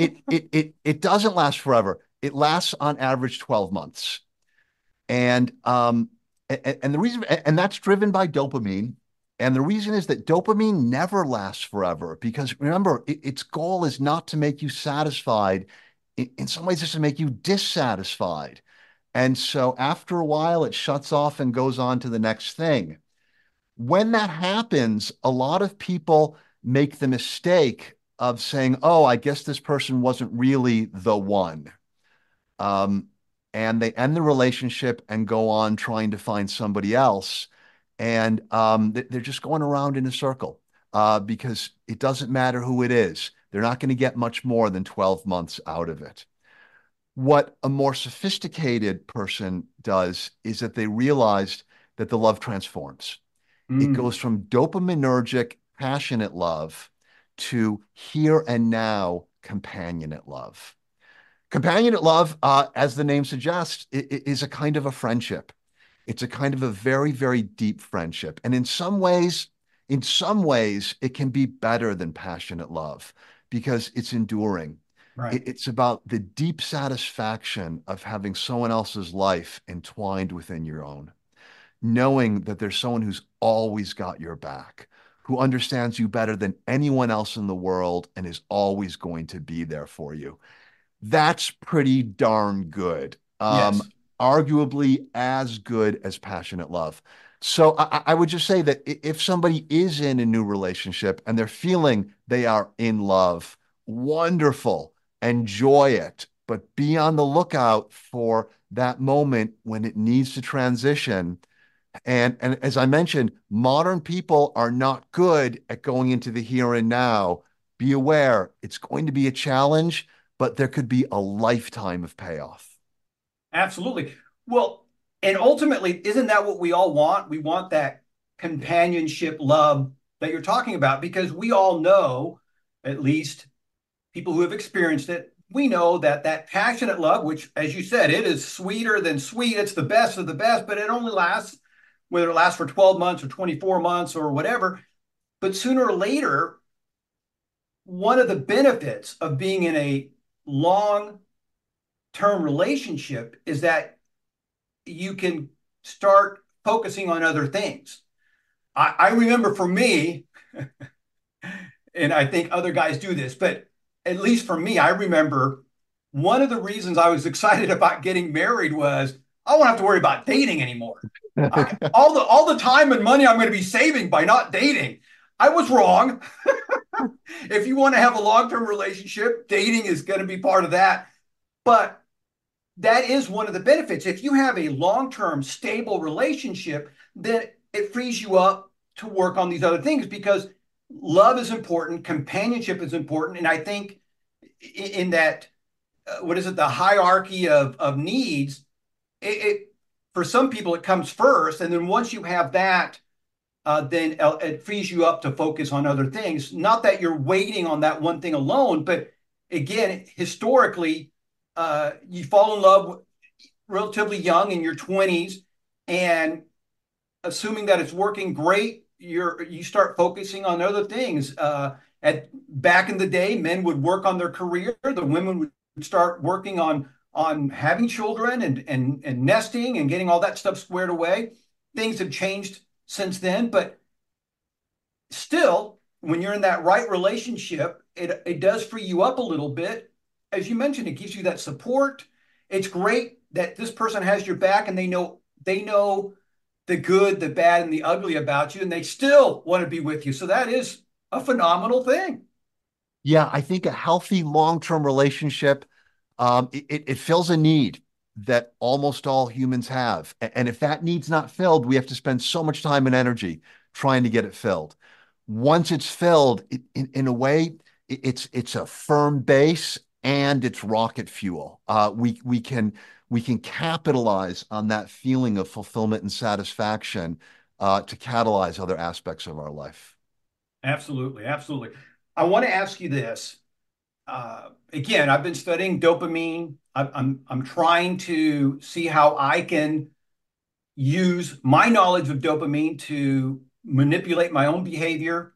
it doesn't last forever. It lasts on average 12 months. And the reason, and that's driven by dopamine. And the reason is that dopamine never lasts forever because remember, its goal is not to make you satisfied. In some ways, it's to make you dissatisfied. And so after a while, it shuts off and goes on to the next thing. When that happens, a lot of people make the mistake of saying, "Oh, I guess this person wasn't really the one." Um, and they end the relationship and go on trying to find somebody else. And they're just going around in a circle because it doesn't matter who it is. They're not going to get much more than 12 months out of it. What a more sophisticated person does is that they realized that the love transforms. It Mm, goes from dopaminergic, passionate love to here and now companionate love. Companionate love, as the name suggests, is a kind of a friendship. It's a kind of a very, very deep friendship. And in some ways, it can be better than passionate love because it's enduring. right. It's about the deep satisfaction of having someone else's life entwined within your own, knowing that there's someone who's always got your back, who understands you better than anyone else in the world and is always going to be there for you. That's pretty darn good. Yes. Arguably as good as passionate love. So I would just say that if somebody is in a new relationship and they're feeling they are in love, wonderful, enjoy it, but be on the lookout for that moment when it needs to transition. And as I mentioned, modern people are not good at going into the here and now. Be aware, it's going to be a challenge, but there could be a lifetime of payoff. Absolutely. Well, and ultimately, isn't that what we all want? We want that companionship love that you're talking about because we all know, at least people who have experienced it, we know that that passionate love, which, as you said, it is sweeter than sweet. It's the best of the best, but it only lasts, whether it lasts for 12 months or 24 months or whatever. But sooner or later, one of the benefits of being in a long term relationship is that you can start focusing on other things. I remember for me, and I think other guys do this, but at least for me, I remember one of the reasons I was excited about getting married was I won't have to worry about dating anymore. All the time and money I'm going to be saving by not dating. I was wrong. If you want to have a long-term relationship, dating is going to be part of that. But that is one of the benefits. If you have a long-term stable relationship, then it frees you up to work on these other things because love is important, companionship is important, and I think in that what is it, the hierarchy of needs, it for some people it comes first, and then once you have that, then it frees you up to focus on other things. Not that you're waiting on that one thing alone, but again, historically, you fall in love relatively young in your 20s, and assuming that it's working great, you start focusing on other things. At back in the day, men would work on their career. The women would start working on having children and nesting and getting all that stuff squared away. Things have changed since then, but still, when you're in that right relationship, it does free you up a little bit. As you mentioned, it gives you that support. It's great that this person has your back and they know the good, the bad, and the ugly about you, and they still want to be with you. So that is a phenomenal thing. Yeah, I think a healthy long-term relationship, it fills a need that almost all humans have. And if that need's not filled, we have to spend so much time and energy trying to get it filled. Once it's filled, in a way, it's a firm base and it's rocket fuel. We can capitalize on that feeling of fulfillment and satisfaction to catalyze other aspects of our life. Absolutely, absolutely. I want to ask you this. Again, I've been studying dopamine. I'm trying to see how I can use my knowledge of dopamine to manipulate my own behavior.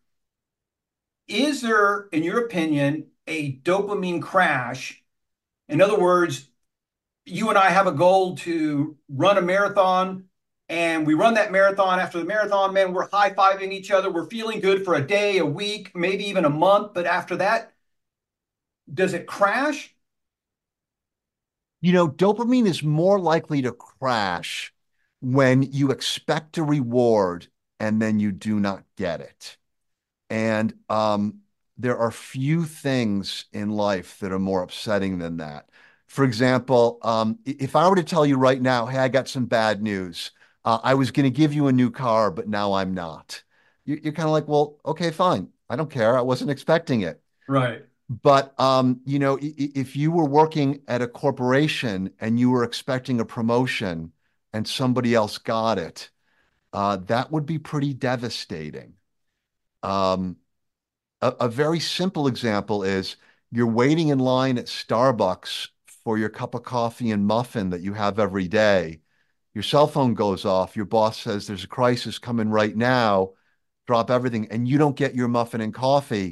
Is there, in your opinion, a dopamine crash? In other words, you and I have a goal to run a marathon, and we run that marathon. After the marathon, man, we're high-fiving each other. We're feeling good for a day, a week, maybe even a month. But after that, does it crash? You know, dopamine is more likely to crash when you expect a reward and then you do not get it. And there are few things in life that are more upsetting than that. For example, if I were to tell you right now, hey, I got some bad news. I was going to give you a new car, but now I'm not. You're kind of like, well, okay, fine. I don't care. I wasn't expecting it. Right. But you know, if you were working at a corporation and you were expecting a promotion and somebody else got it, that would be pretty devastating. Um, a very simple example is you're waiting in line at Starbucks for your cup of coffee and muffin that you have every day. Your cell phone goes off. Your boss says there's a crisis coming right now. Drop everything, and you don't get your muffin and coffee.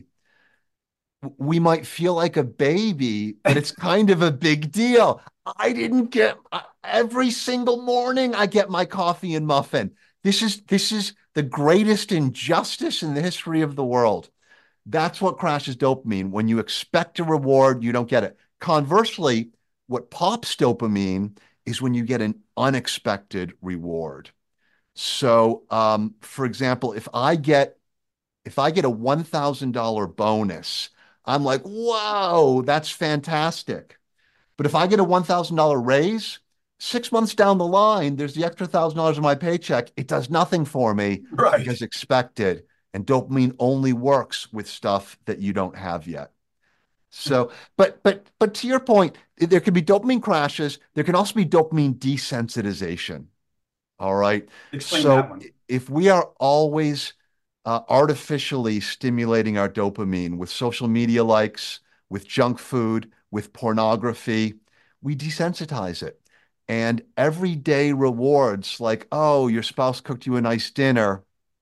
We might feel like a baby, but it's kind of a big deal. I didn't get every single morning I get my coffee and muffin. This is the greatest injustice in the history of the world. That's what crashes dopamine. When you expect a reward, you don't get it. Conversely, what pops dopamine is when you get an unexpected reward. So, for example, if I get a $1,000 bonus, I'm like, whoa, that's fantastic. But if I get a $1,000 raise, 6 months down the line, there's the extra $1,000 in my paycheck. It does nothing for me Right. because expected. And dopamine only works with stuff that you don't have yet. So, but to your point, there can be dopamine crashes. There can also be dopamine desensitization. All right. Explain that So one. if we are always artificially stimulating our dopamine with social media likes, with junk food, with pornography, we desensitize it. And everyday rewards like, oh, your spouse cooked you a nice dinner,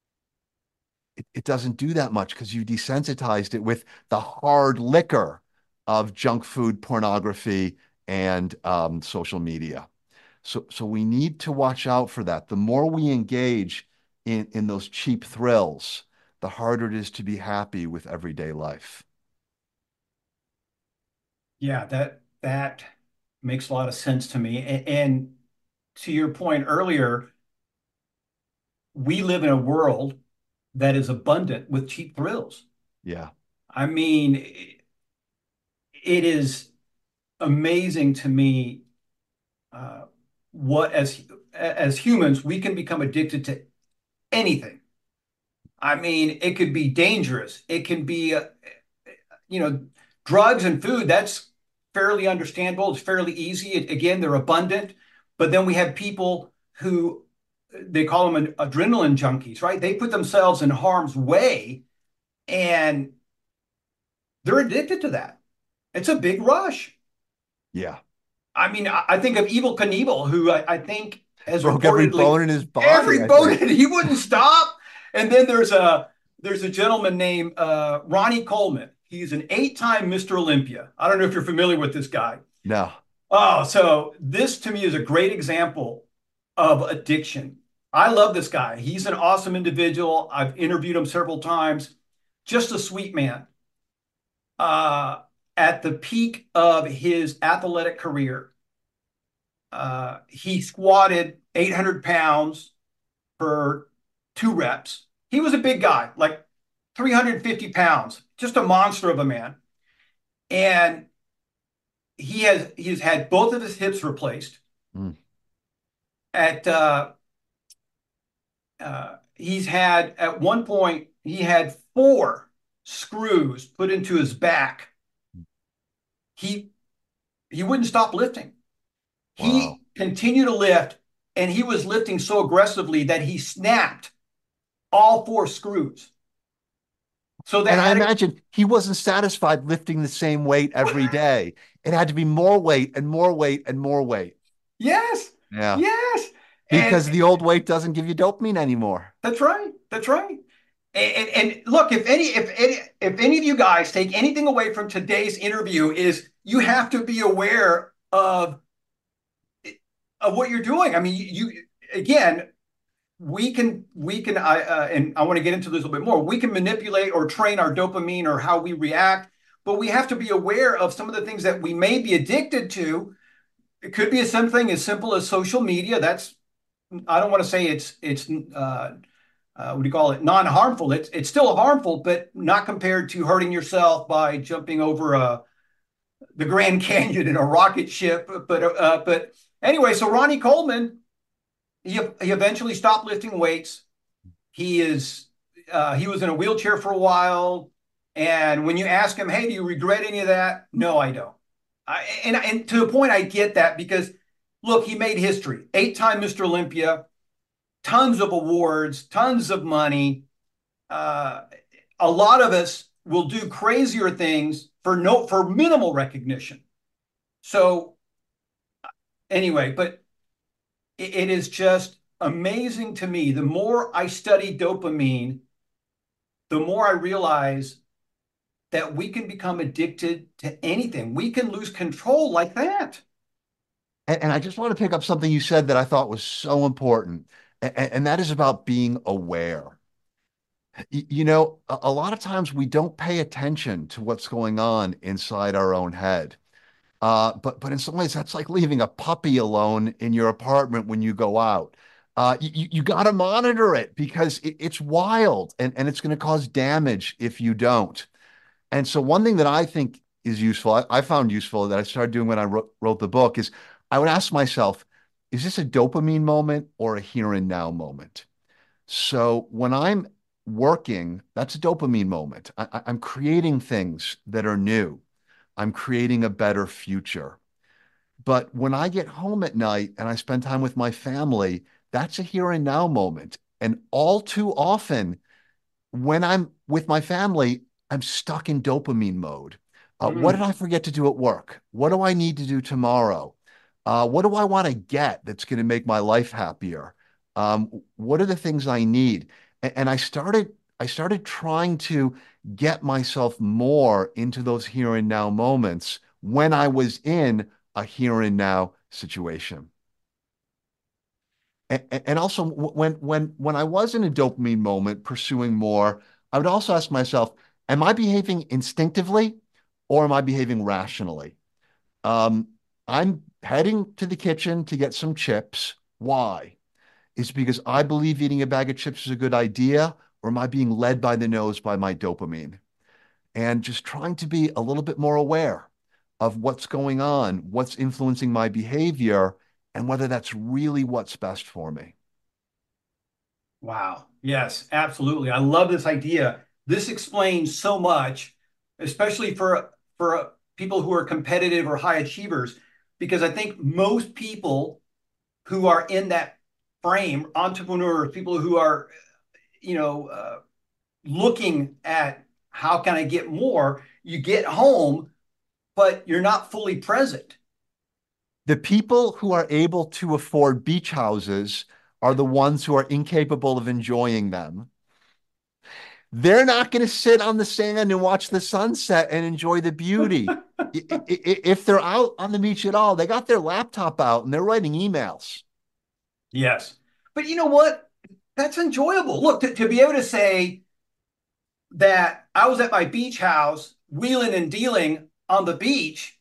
it doesn't do that much because you desensitized it with the hard liquor of junk food, pornography, and social media. So we need to watch out for that. The more we engage in those cheap thrills, the harder it is to be happy with everyday life. Yeah, that makes a lot of sense to me. And to your point earlier, we live in a world that is abundant with cheap thrills. Yeah. I mean, it is amazing to me what as humans we can become addicted to anything. I mean, it could be dangerous. It can be, you know, drugs and food. That's fairly understandable. It's fairly easy. Again, they're abundant. But then we have people who they call them adrenaline junkies, right? They put themselves in harm's way and they're addicted to that. It's a big rush. Yeah. I mean, I think of Evel Knievel, who I think has Broke every reportedly bone in his body, every I boat think. he wouldn't stop. And then there's a gentleman named Ronnie Coleman. He's an eight-time Mr. Olympia. I don't know if you're familiar with this guy. No. Oh, so this to me is a great example of addiction. I love this guy. He's an awesome individual. I've interviewed him several times. Just a sweet man. Uh, at the peak of his athletic career, he squatted 800 pounds for 2 reps. He was a big guy, like 350 pounds, just a monster of a man. And he's had both of his hips replaced. Mm. At He's had at one point he had 4 screws put into his back. He he wouldn't stop lifting. Wow. He continued to lift, and he was lifting so aggressively that he snapped. all four screws. So that And I had to, imagine he wasn't satisfied lifting the same weight every day. It had to be more weight and more weight and more weight. yes, Yeah. yes. And Because the old weight doesn't give you dopamine anymore. that's right. That's right. And look, if any of you guys take anything away from today's interview is you have to be aware of what you're doing. I mean, you again, we can and I want to get into this a little bit more. We can manipulate or train our dopamine or how we react, but we have to be aware of some of the things that we may be addicted to. It could be something as simple as social media. That's I don't want to say what do you call it? Non-harmful. It's still harmful, but not compared to hurting yourself by jumping over the Grand Canyon in a rocket ship. But anyway, so Ronnie Coleman, he eventually stopped lifting weights. He was in a wheelchair for a while, and when you ask him, "Hey, do you regret any of that?" No, I don't. And to the point, I get that because look, he made history. 8-time Mr. Olympia, tons of awards, tons of money. Uh, a lot of us will do crazier things for minimal recognition. So anyway, but it is just amazing to me. The more I study dopamine, the more I realize that we can become addicted to anything. We can lose control like that. And I just want to pick up something you said that I thought was so important. And that is about being aware. A lot of times we don't pay attention to what's going on inside our own head. But in some ways, that's like leaving a puppy alone in your apartment when you go out. You got to monitor it because it's wild and it's going to cause damage if you don't. And so, one thing that I think is useful, I found useful that I started doing when I wrote the book is I would ask myself, is this a dopamine moment or a here and now moment? So, when I'm working, that's a dopamine moment. I'm creating things that are new. I'm creating a better future. But when I get home at night and I spend time with my family, that's a here and now moment. And all too often, when I'm with my family, I'm stuck in dopamine mode. What did Mm, I forget to do at work? What do I need to do tomorrow? What do I want to get that's going to make my life happier? What are the things I need? And I started trying to get myself more into those here and now moments when I was in a here and now situation. And also when I was in a dopamine moment pursuing more, I would also ask myself, am I behaving instinctively or am I behaving rationally? Um, I'm heading to the kitchen to get some chips. Why? Is it because I believe eating a bag of chips is a good idea, or am I being led by the nose by my dopamine? And just trying to be a little bit more aware of what's going on, what's influencing my behavior, and whether that's really what's best for me. wow. Yes, absolutely. I love this idea. This explains so much, especially for people who are competitive or high achievers, because I think most people who are in that frame, entrepreneurs, people who are, you know, looking at how can I get more, you get home, but you're not fully present. The people who are able to afford beach houses are the ones who are incapable of enjoying them. They're not going to sit on the sand and watch the sunset and enjoy the beauty. If they're out on the beach at all, they got their laptop out and they're writing emails. Yes. But you know what? That's enjoyable. Look, to be able to say that I was at my beach house wheeling and dealing on the beach,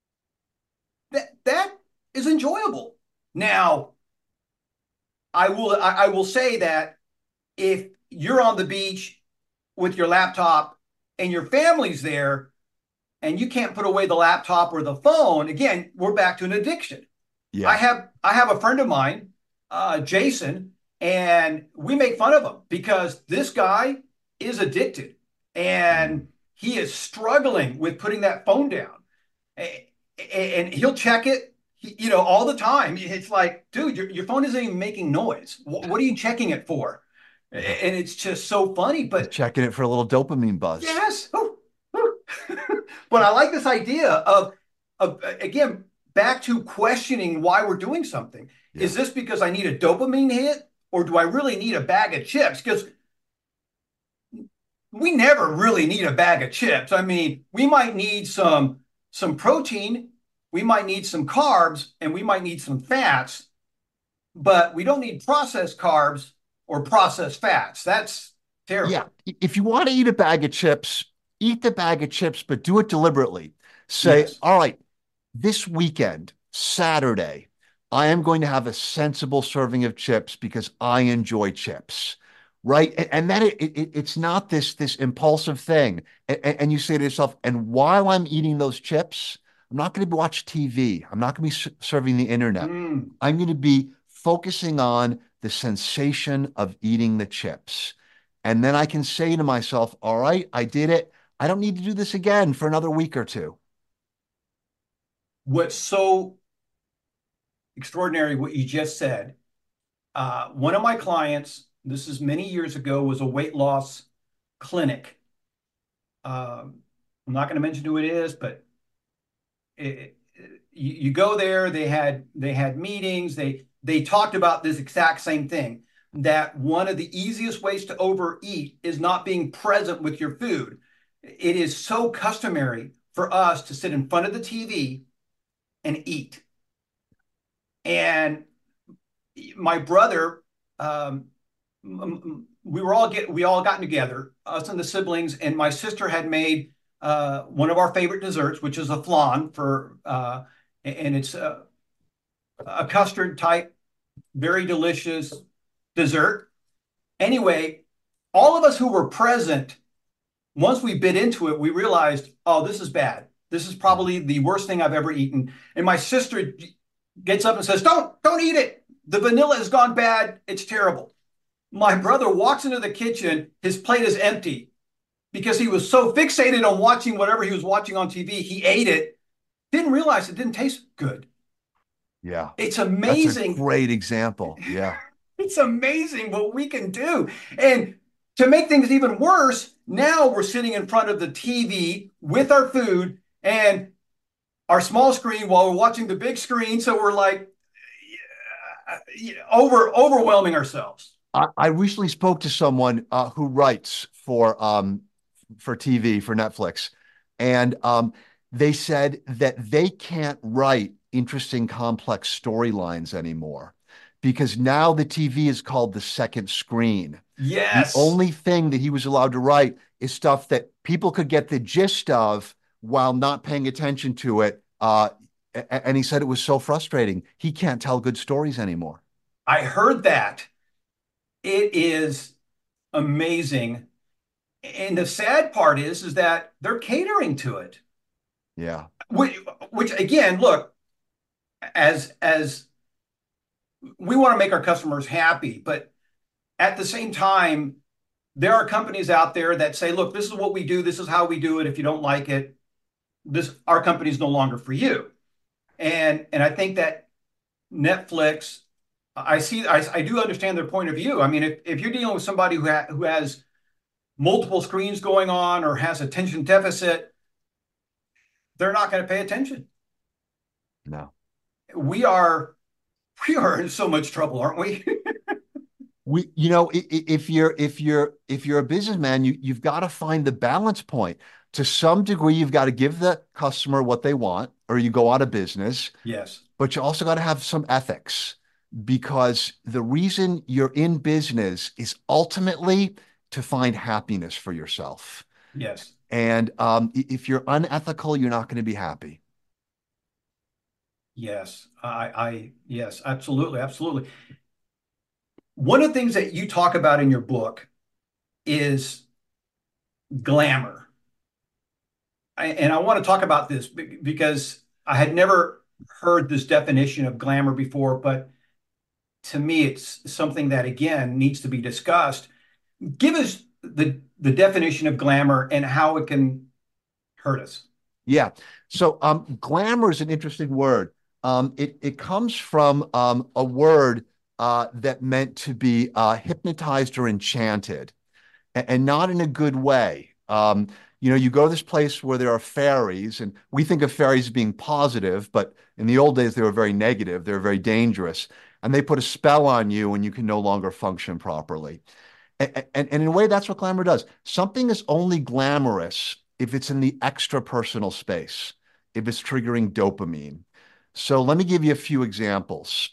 that is enjoyable. Now, I will say that if you're on the beach with your laptop and your family's there and you can't put away the laptop or the phone, again, we're back to an addiction. I Yeah. have I have a friend of mine, Jason, and we make fun of him because this guy is addicted Mm. and he is struggling with putting that phone down. And he'll check it, all the time. It's like, dude, your phone isn't even making noise. What are you checking it for? Yeah. And it's just so funny. Just But checking it for a little dopamine buzz. yes, but I like this idea of again back to questioning why we're doing something. Is Yeah. this because I need a dopamine hit, or do I really need a bag of chips? Because we never really need a bag of chips. I mean, we might need some protein, we might need some carbs, and we might need some fats, but we don't need processed carbs or processed fats. That's Yeah. terrible. If you want to eat a bag of chips, eat the bag of chips, but do it deliberately. Say, Yes. all right, this weekend, Saturday, I am going to have a sensible serving of chips because I enjoy chips. Right. And then it's not this impulsive thing. And you say to yourself, and while I'm eating those chips, I'm not going to watch TV. I'm not going to be surfing the internet. Mm. I'm going to be focusing on the sensation of eating the chips. And then I can say to myself, all right, I did it. I don't need to do this again for another week or two. What's so extraordinary, what you just said. One of my clients, this is many years ago, was a weight loss clinic. I'm not going to mention who it is, but you go there. They had meetings. They talked about this exact same thing. That one of the easiest ways to overeat is not being present with your food. It is so customary for us to sit in front of the TV and eat. And my brother, um, we all gotten together, us and the siblings, and my sister had made one of our favorite desserts, which is a flan and it's a custard type, very delicious dessert. Anyway, all of us who were present, once we bit into it, we realized, oh, this is bad. This is Yeah. probably the worst thing I've ever eaten. And my sister gets up and says, don't eat it. The vanilla has gone bad. It's terrible. My brother walks into the kitchen. His plate is empty because he was so fixated on watching whatever he was watching on TV. He ate it, didn't realize it didn't taste good. Yeah. It's That's a amazing. great example. Yeah. It's amazing what we can do. And to make things even worse, now we're sitting in front of the TV with our food and our small screen while we're watching the big screen. So we're like overwhelming ourselves. I recently spoke to someone who writes for TV for Netflix, and they said that they can't write interesting, complex storylines anymore because now the TV is called the second screen. The Yes. only thing that he was allowed to write is stuff that people could get the gist of while not paying attention to it. And he said it was so frustrating. He can't tell good stories anymore. I heard that. It is amazing. And the sad part is that they're catering to it. Yeah. Which, which again, look, as we want to make our customers happy, but at the same time, there are companies out there that say, look, this is what we do, this is how we do it. If you don't like it, this our company is no longer for you. And I think that Netflix, I do understand their point of view. I mean, if you're dealing with somebody who has multiple screens going on or has attention deficit, they're not going to pay attention. No. We are we are in so much trouble, aren't we? If you're a businessman, you've got to find the balance point. To some degree, you've got to give the customer what they want, or you go out of business. Yes, But you also got to have some ethics because the reason you're in business is ultimately to find happiness for yourself. yes, And if you're unethical, you're not going to be happy. yes. Yes, absolutely, absolutely. One of the things that you talk about in your book is glamour. And I want to talk about this because I had never heard this definition of glamour before, but to me, it's something that again needs to be discussed. Give us the definition of glamour and how it can hurt us. Yeah. So glamour is an interesting word. It comes from a word. that meant to be hypnotized or enchanted, and not in a good way. You go to this place where there are fairies, and we think of fairies as being positive, but in the old days, they were very negative. They were very dangerous. And they put a spell on you, and you can no longer function properly. And in a way, that's what glamour does. Something is only glamorous if it's in the extra personal space, if it's triggering dopamine. So let me give you a few examples.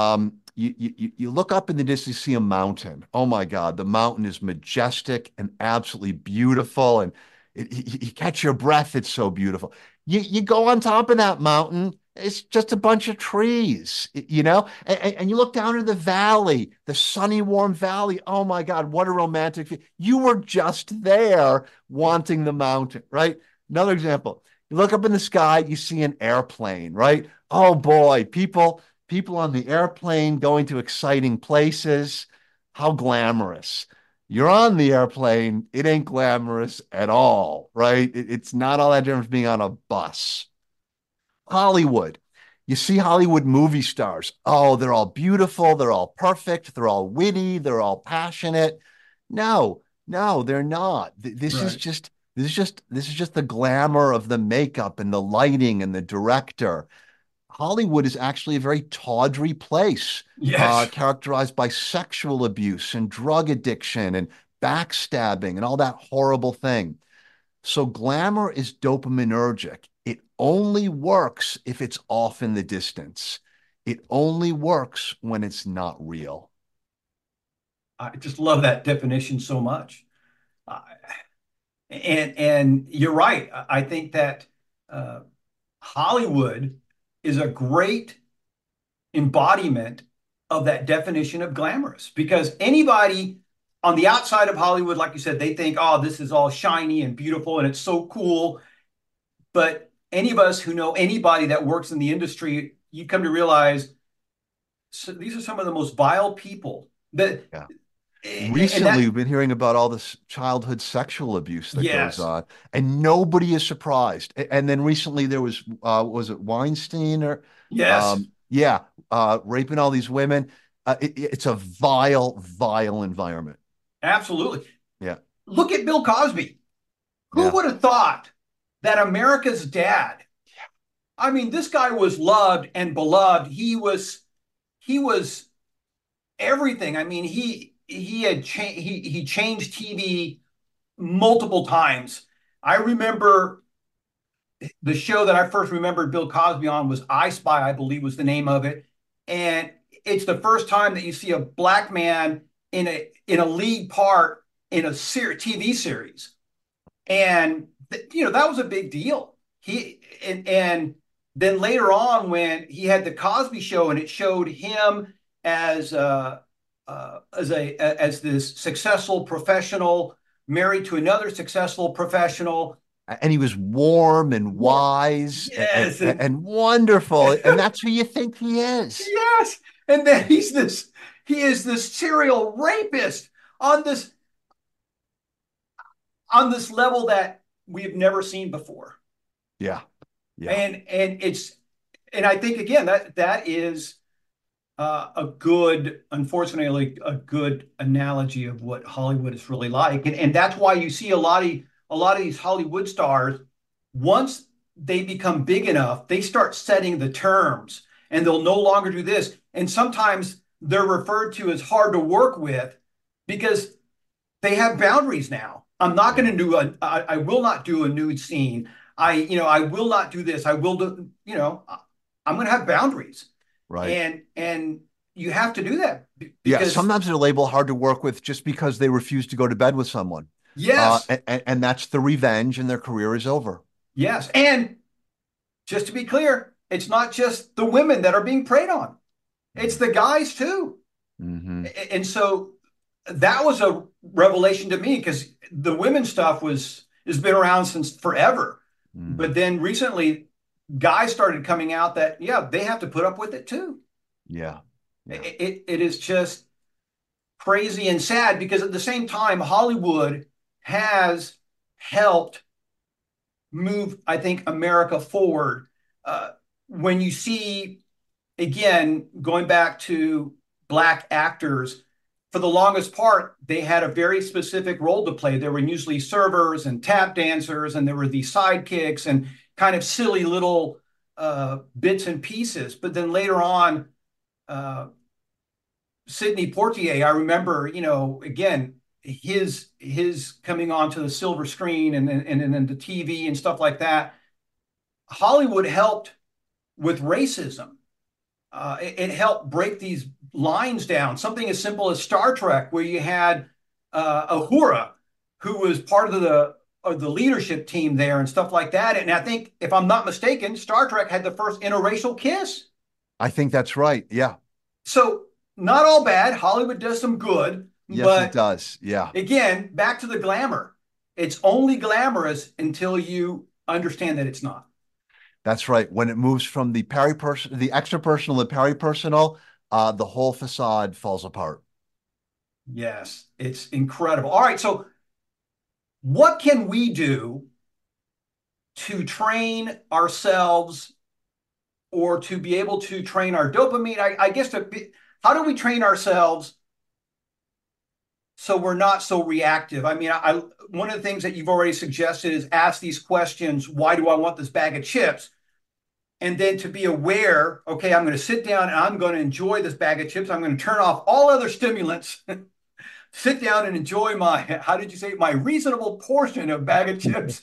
You look up in the distance, you see a mountain. Oh my God, the mountain is majestic and absolutely beautiful. And you catch your breath, it's so beautiful. You go on top of that mountain, it's just a bunch of trees, and you look down in the valley, the sunny, warm valley. Oh my God, what a romantic view. You were just there wanting the mountain, right? Another example, you look up in the sky, you see an airplane, right? Oh boy, people on the airplane going to exciting places. How glamorous. You're on the airplane, it ain't glamorous at all, right? It's not all that different from being on a bus. Hollywood. You see Hollywood movie stars. Oh, they're all beautiful. They're all perfect. They're all witty. They're all passionate. No, no, they're not. Right. This is just the glamour of the makeup and the lighting and the director. Hollywood is actually a very tawdry place, Yes. characterized by sexual abuse and drug addiction and backstabbing and all that horrible thing. So glamour is dopaminergic. It only works if it's off in the distance. It only works when it's not real. I just love that definition so much. Uh, and you're right. I think that uh, Hollywood is a great embodiment of that definition of glamorous because anybody on the outside of Hollywood, like you said, they think, oh, this is all shiny and beautiful and it's so cool. But any of us who know anybody that works in the industry, you come to realize so these are some of the most vile people that, Yeah. and Recently, that, we've been hearing about all this childhood sexual abuse that goes yes, on, and nobody is surprised. And then recently, there was it Weinstein or, yes, yeah, raping all these women. It's a vile, vile environment. absolutely. Yeah, Look at Bill Cosby. Who yeah, would have thought that America's dad? I mean, this guy was loved and beloved. He was everything. I mean, he changed TV multiple times. I remember the show that I first remembered Bill Cosby on was I Spy, I believe was the name of it, and it's the first time that you see a black man in a lead part in a TV series, and that was a big deal. And then later on when he had the Cosby Show and it showed him as as this successful professional married to another successful professional. and he was warm and War, wise yes, and wonderful, and that's who you think he is. yes, and then he is this serial rapist on this on this level that we have never seen before. Yeah, yeah. And I think again that is unfortunately, a good analogy of what Hollywood is really like, and that's why you see a lot of these Hollywood stars once they become big enough, they start setting the terms, and they'll no longer do this, and sometimes they're referred to as hard to work with because they have boundaries now. I'm not going Yeah. to do I will not do a nude scene. I will not do this. I will do, I'm going to have boundaries. Right. And you have to do that Yeah, because sometimes they're labeled hard to work with just because they refuse to go to bed with someone. yes, And that's the revenge, and their career is over. yes. And just to be clear, it's not just the women that are being preyed on. It's the guys too. Mm-hmm. And so that was a revelation to me because the women stuff has been around since forever. Mm. But then recently guys started coming out that yeah, they have to put up with it too. Yeah. Yeah. It is just crazy and sad because at the same time, Hollywood has helped move, I think, America forward. Uh, when you see, again, going back to black actors, for the longest part, they had a very specific role to play. There were usually servers and tap dancers, and there were these sidekicks and kind of silly little bits and pieces. But then later on, uh, Sidney Poitier, I remember, again, his coming onto the silver screen and the TV and stuff like that. Hollywood helped with racism. It helped break these lines down. Something as simple as Star Trek, where you had Uhura, who was part of the leadership team there and stuff like that. And I think, if I'm not mistaken, Star Trek had the first interracial kiss. I think that's right. Yeah. So not all bad. Hollywood does some good, Yes, it but does. Yeah. again, back to the glamour. It's only glamorous until you understand that it's not. That's right. When it moves from the extra personal to peripersonal, the whole facade falls apart. Yes, it's incredible. All right, so what can we do to train ourselves or to be able to train our dopamine? I guess how do we train ourselves so we're not so reactive? I mean, one of the things that you've already suggested is ask these questions. Why do I want this bag of chips? And then to be aware, okay, I'm going to sit down and I'm going to enjoy this bag of chips. I'm going to turn off all other stimulants, sit down and enjoy my, how did you say, my reasonable portion of bag of chips.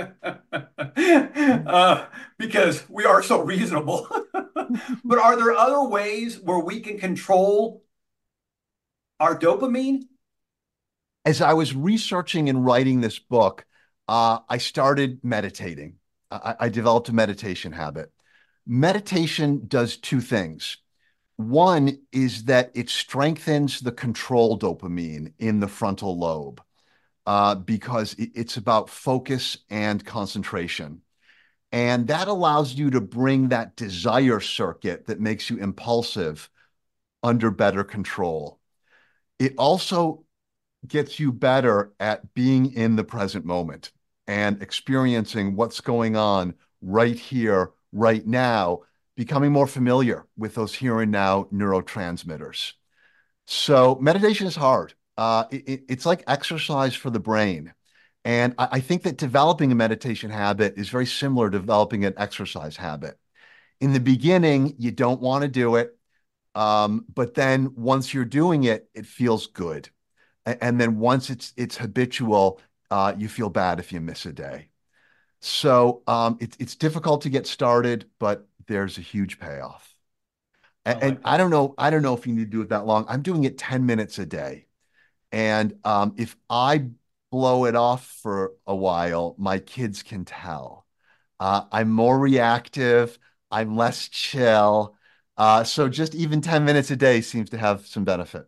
Because we are so reasonable. But are there other ways where we can control our dopamine? As I was researching and writing this book, I started meditating. I developed a meditation habit. Meditation does two things. One is that it strengthens the control dopamine in the frontal lobe because it's about focus and concentration. And that allows you to bring that desire circuit that makes you impulsive under better control. It also gets you better at being in the present moment and experiencing what's going on right here, right now, becoming more familiar with those here and now neurotransmitters. So meditation is hard. It's like exercise for the brain. And I think that developing a meditation habit is very similar to developing an exercise habit. In the beginning, you don't want to do it. But then once you're doing it, it feels good. And then once it's habitual, you feel bad if you miss a day. So it's difficult to get started, but there's a huge payoff. I And like that. I don't know if you need to do it that long. I'm doing it 10 minutes a day. And if I blow it off for a while, my kids can tell. I'm more reactive. I'm less chill. So just even 10 minutes a day seems to have some benefit.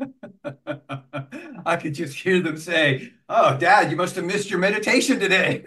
I could just hear them say, "Oh, Dad, you must have missed your meditation today."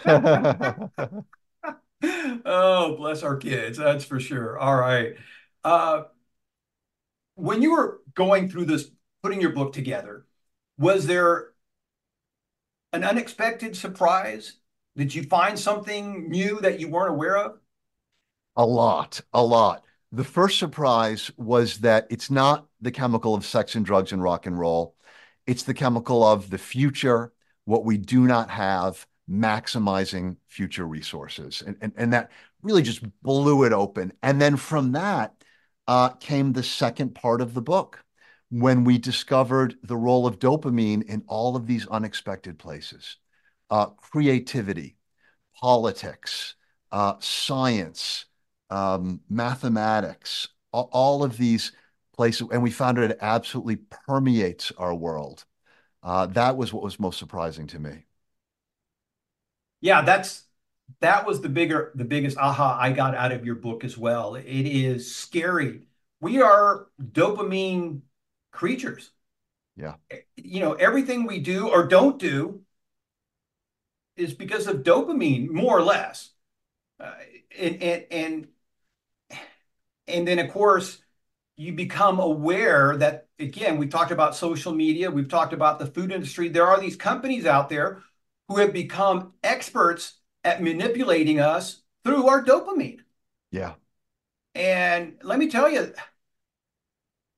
Oh, bless our kids. That's for sure. All right. Uh, when you were going through this, putting your book together, was there an unexpected surprise? Did you find something new that you weren't aware of? A lot, a lot. The first surprise was that it's not the chemical of sex and drugs and rock and roll. It's the chemical of the future, what we do not have, maximizing future resources. And that really just blew it open. And then from that came the second part of the book when we discovered the role of dopamine in all of these unexpected places. Creativity, politics, science, mathematics, all of these places, and we found it absolutely permeates our world. That was what was most surprising to me. Yeah, that was the biggest aha I got out of your book as well. It is scary. We are dopamine creatures. Yeah, Everything we do or don't do is because of dopamine, more or less. Uh, and, and and and then of course you become aware that, again, we talked about social media, we've talked about the food industry. There are these companies out there who have become experts at manipulating us through our dopamine. yeah, And let me tell you,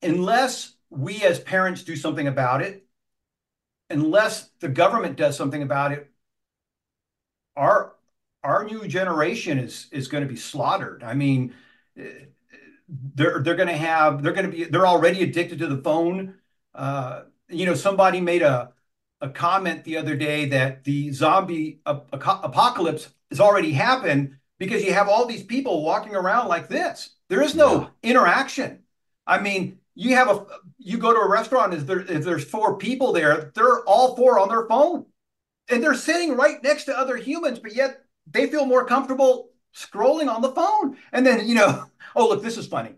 unless we as parents do something about it, unless the government does something about it, our our new generation is going to be slaughtered. I mean, they're going to have they're already addicted to the phone. Somebody made a comment the other day that the zombie apocalypse has already happened because you have all these people walking around like this. There is Yeah. no interaction. I mean, you go to a restaurant, if there's four people there, they're all four on their phone and they're sitting right next to other humans, but yet they feel more comfortable scrolling on the phone. And then, oh, look, this is funny.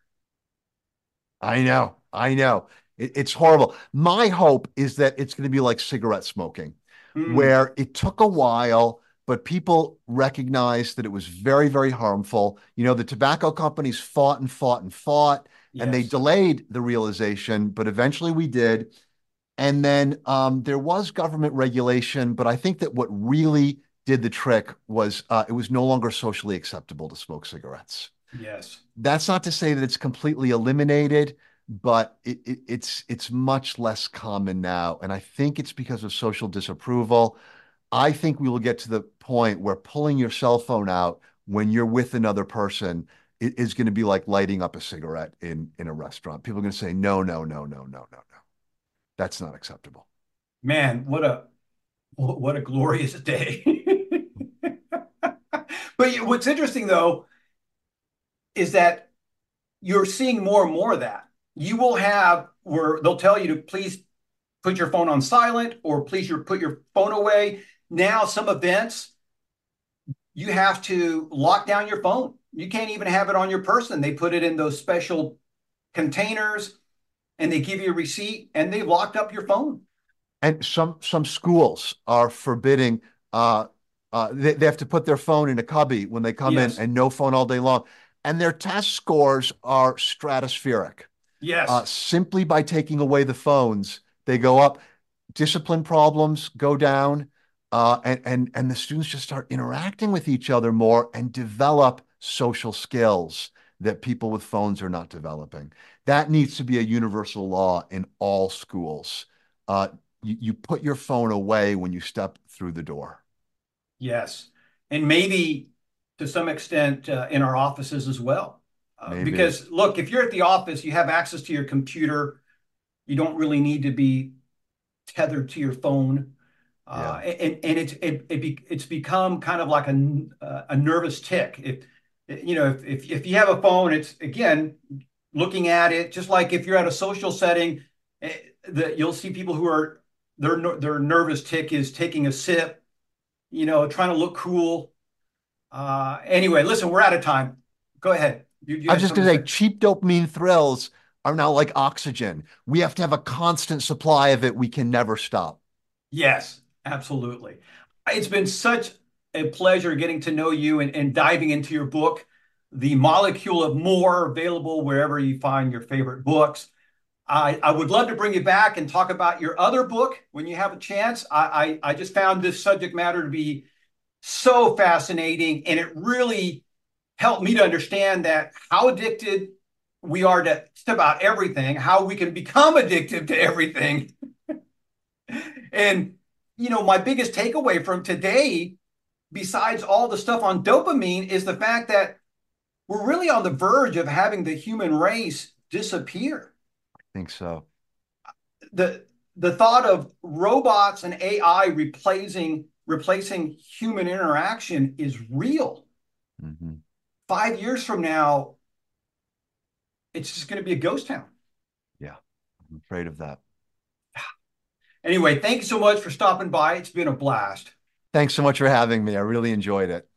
I know. I know. It's horrible. My hope is that it's going to be like cigarette smoking, Mm, where it took a while, but people recognized that it was very, very harmful. The tobacco companies fought and fought and fought, and they yes. delayed the realization, but eventually we did. And then there was government regulation, but I think that what really did the trick was it was no longer socially acceptable to smoke cigarettes. Yes. That's not to say that it's completely eliminated, but it's much less common now. And I think it's because of social disapproval. I think we will get to the point where pulling your cell phone out when you're with another person is going to be like lighting up a cigarette in a restaurant. People are going to say, no, no, no, no, no, no, no. That's not acceptable. Man, what a glorious day. But what's interesting though is that you're seeing more and more of that. You will have where they'll tell you to please put your phone on silent or please put your phone away. Now, some events, you have to lock down your phone. You can't even have it on your person. They put it in those special containers and they give you a receipt and they locked up your phone. And some schools are forbidding they have to put their phone in a cubby when they come in Yes. and no phone all day long. And their test scores are stratospheric. Yes. Simply by taking away the phones, they go up. Discipline problems go down, and the students just start interacting with each other more and develop social skills that people with phones are not developing. That needs to be a universal law in all schools. You put your phone away when you step through the door. Yes. And maybe to some extent in our offices as well. Maybe. Because look, if you're at the office, you have access to your computer. You don't really need to be tethered to your phone. Yeah. And it's become kind of like a nervous tick. If you have a phone, it's again looking at it just like if you're at a social setting, that you'll see people who are their nervous tick is taking a sip, trying to look cool. Anyway, listen, we're out of time. Go ahead. You I was had just something going to to say, say? cheap dopamine thrills are now like oxygen. We have to have a constant supply of it. We can never stop. Yes, absolutely. It's been such a pleasure getting to know you and diving into your book, The Molecule of More, available wherever you find your favorite books. I would love to bring you back and talk about your other book when you have a chance. I just found this subject matter to be so fascinating, and it really helped me to understand that how addicted we are to just about everything, how we can become addicted to everything. And, my biggest takeaway from today, besides all the stuff on dopamine, is the fact that we're really on the verge of having the human race disappear. I think so. The the thought of robots and AI replacing human interaction is real. Mhm. 5 years from now, it's just going to be a ghost town. Yeah, I'm afraid of that. Anyway, thank you so much for stopping by. It's been a blast. Thanks so much for having me. I really enjoyed it.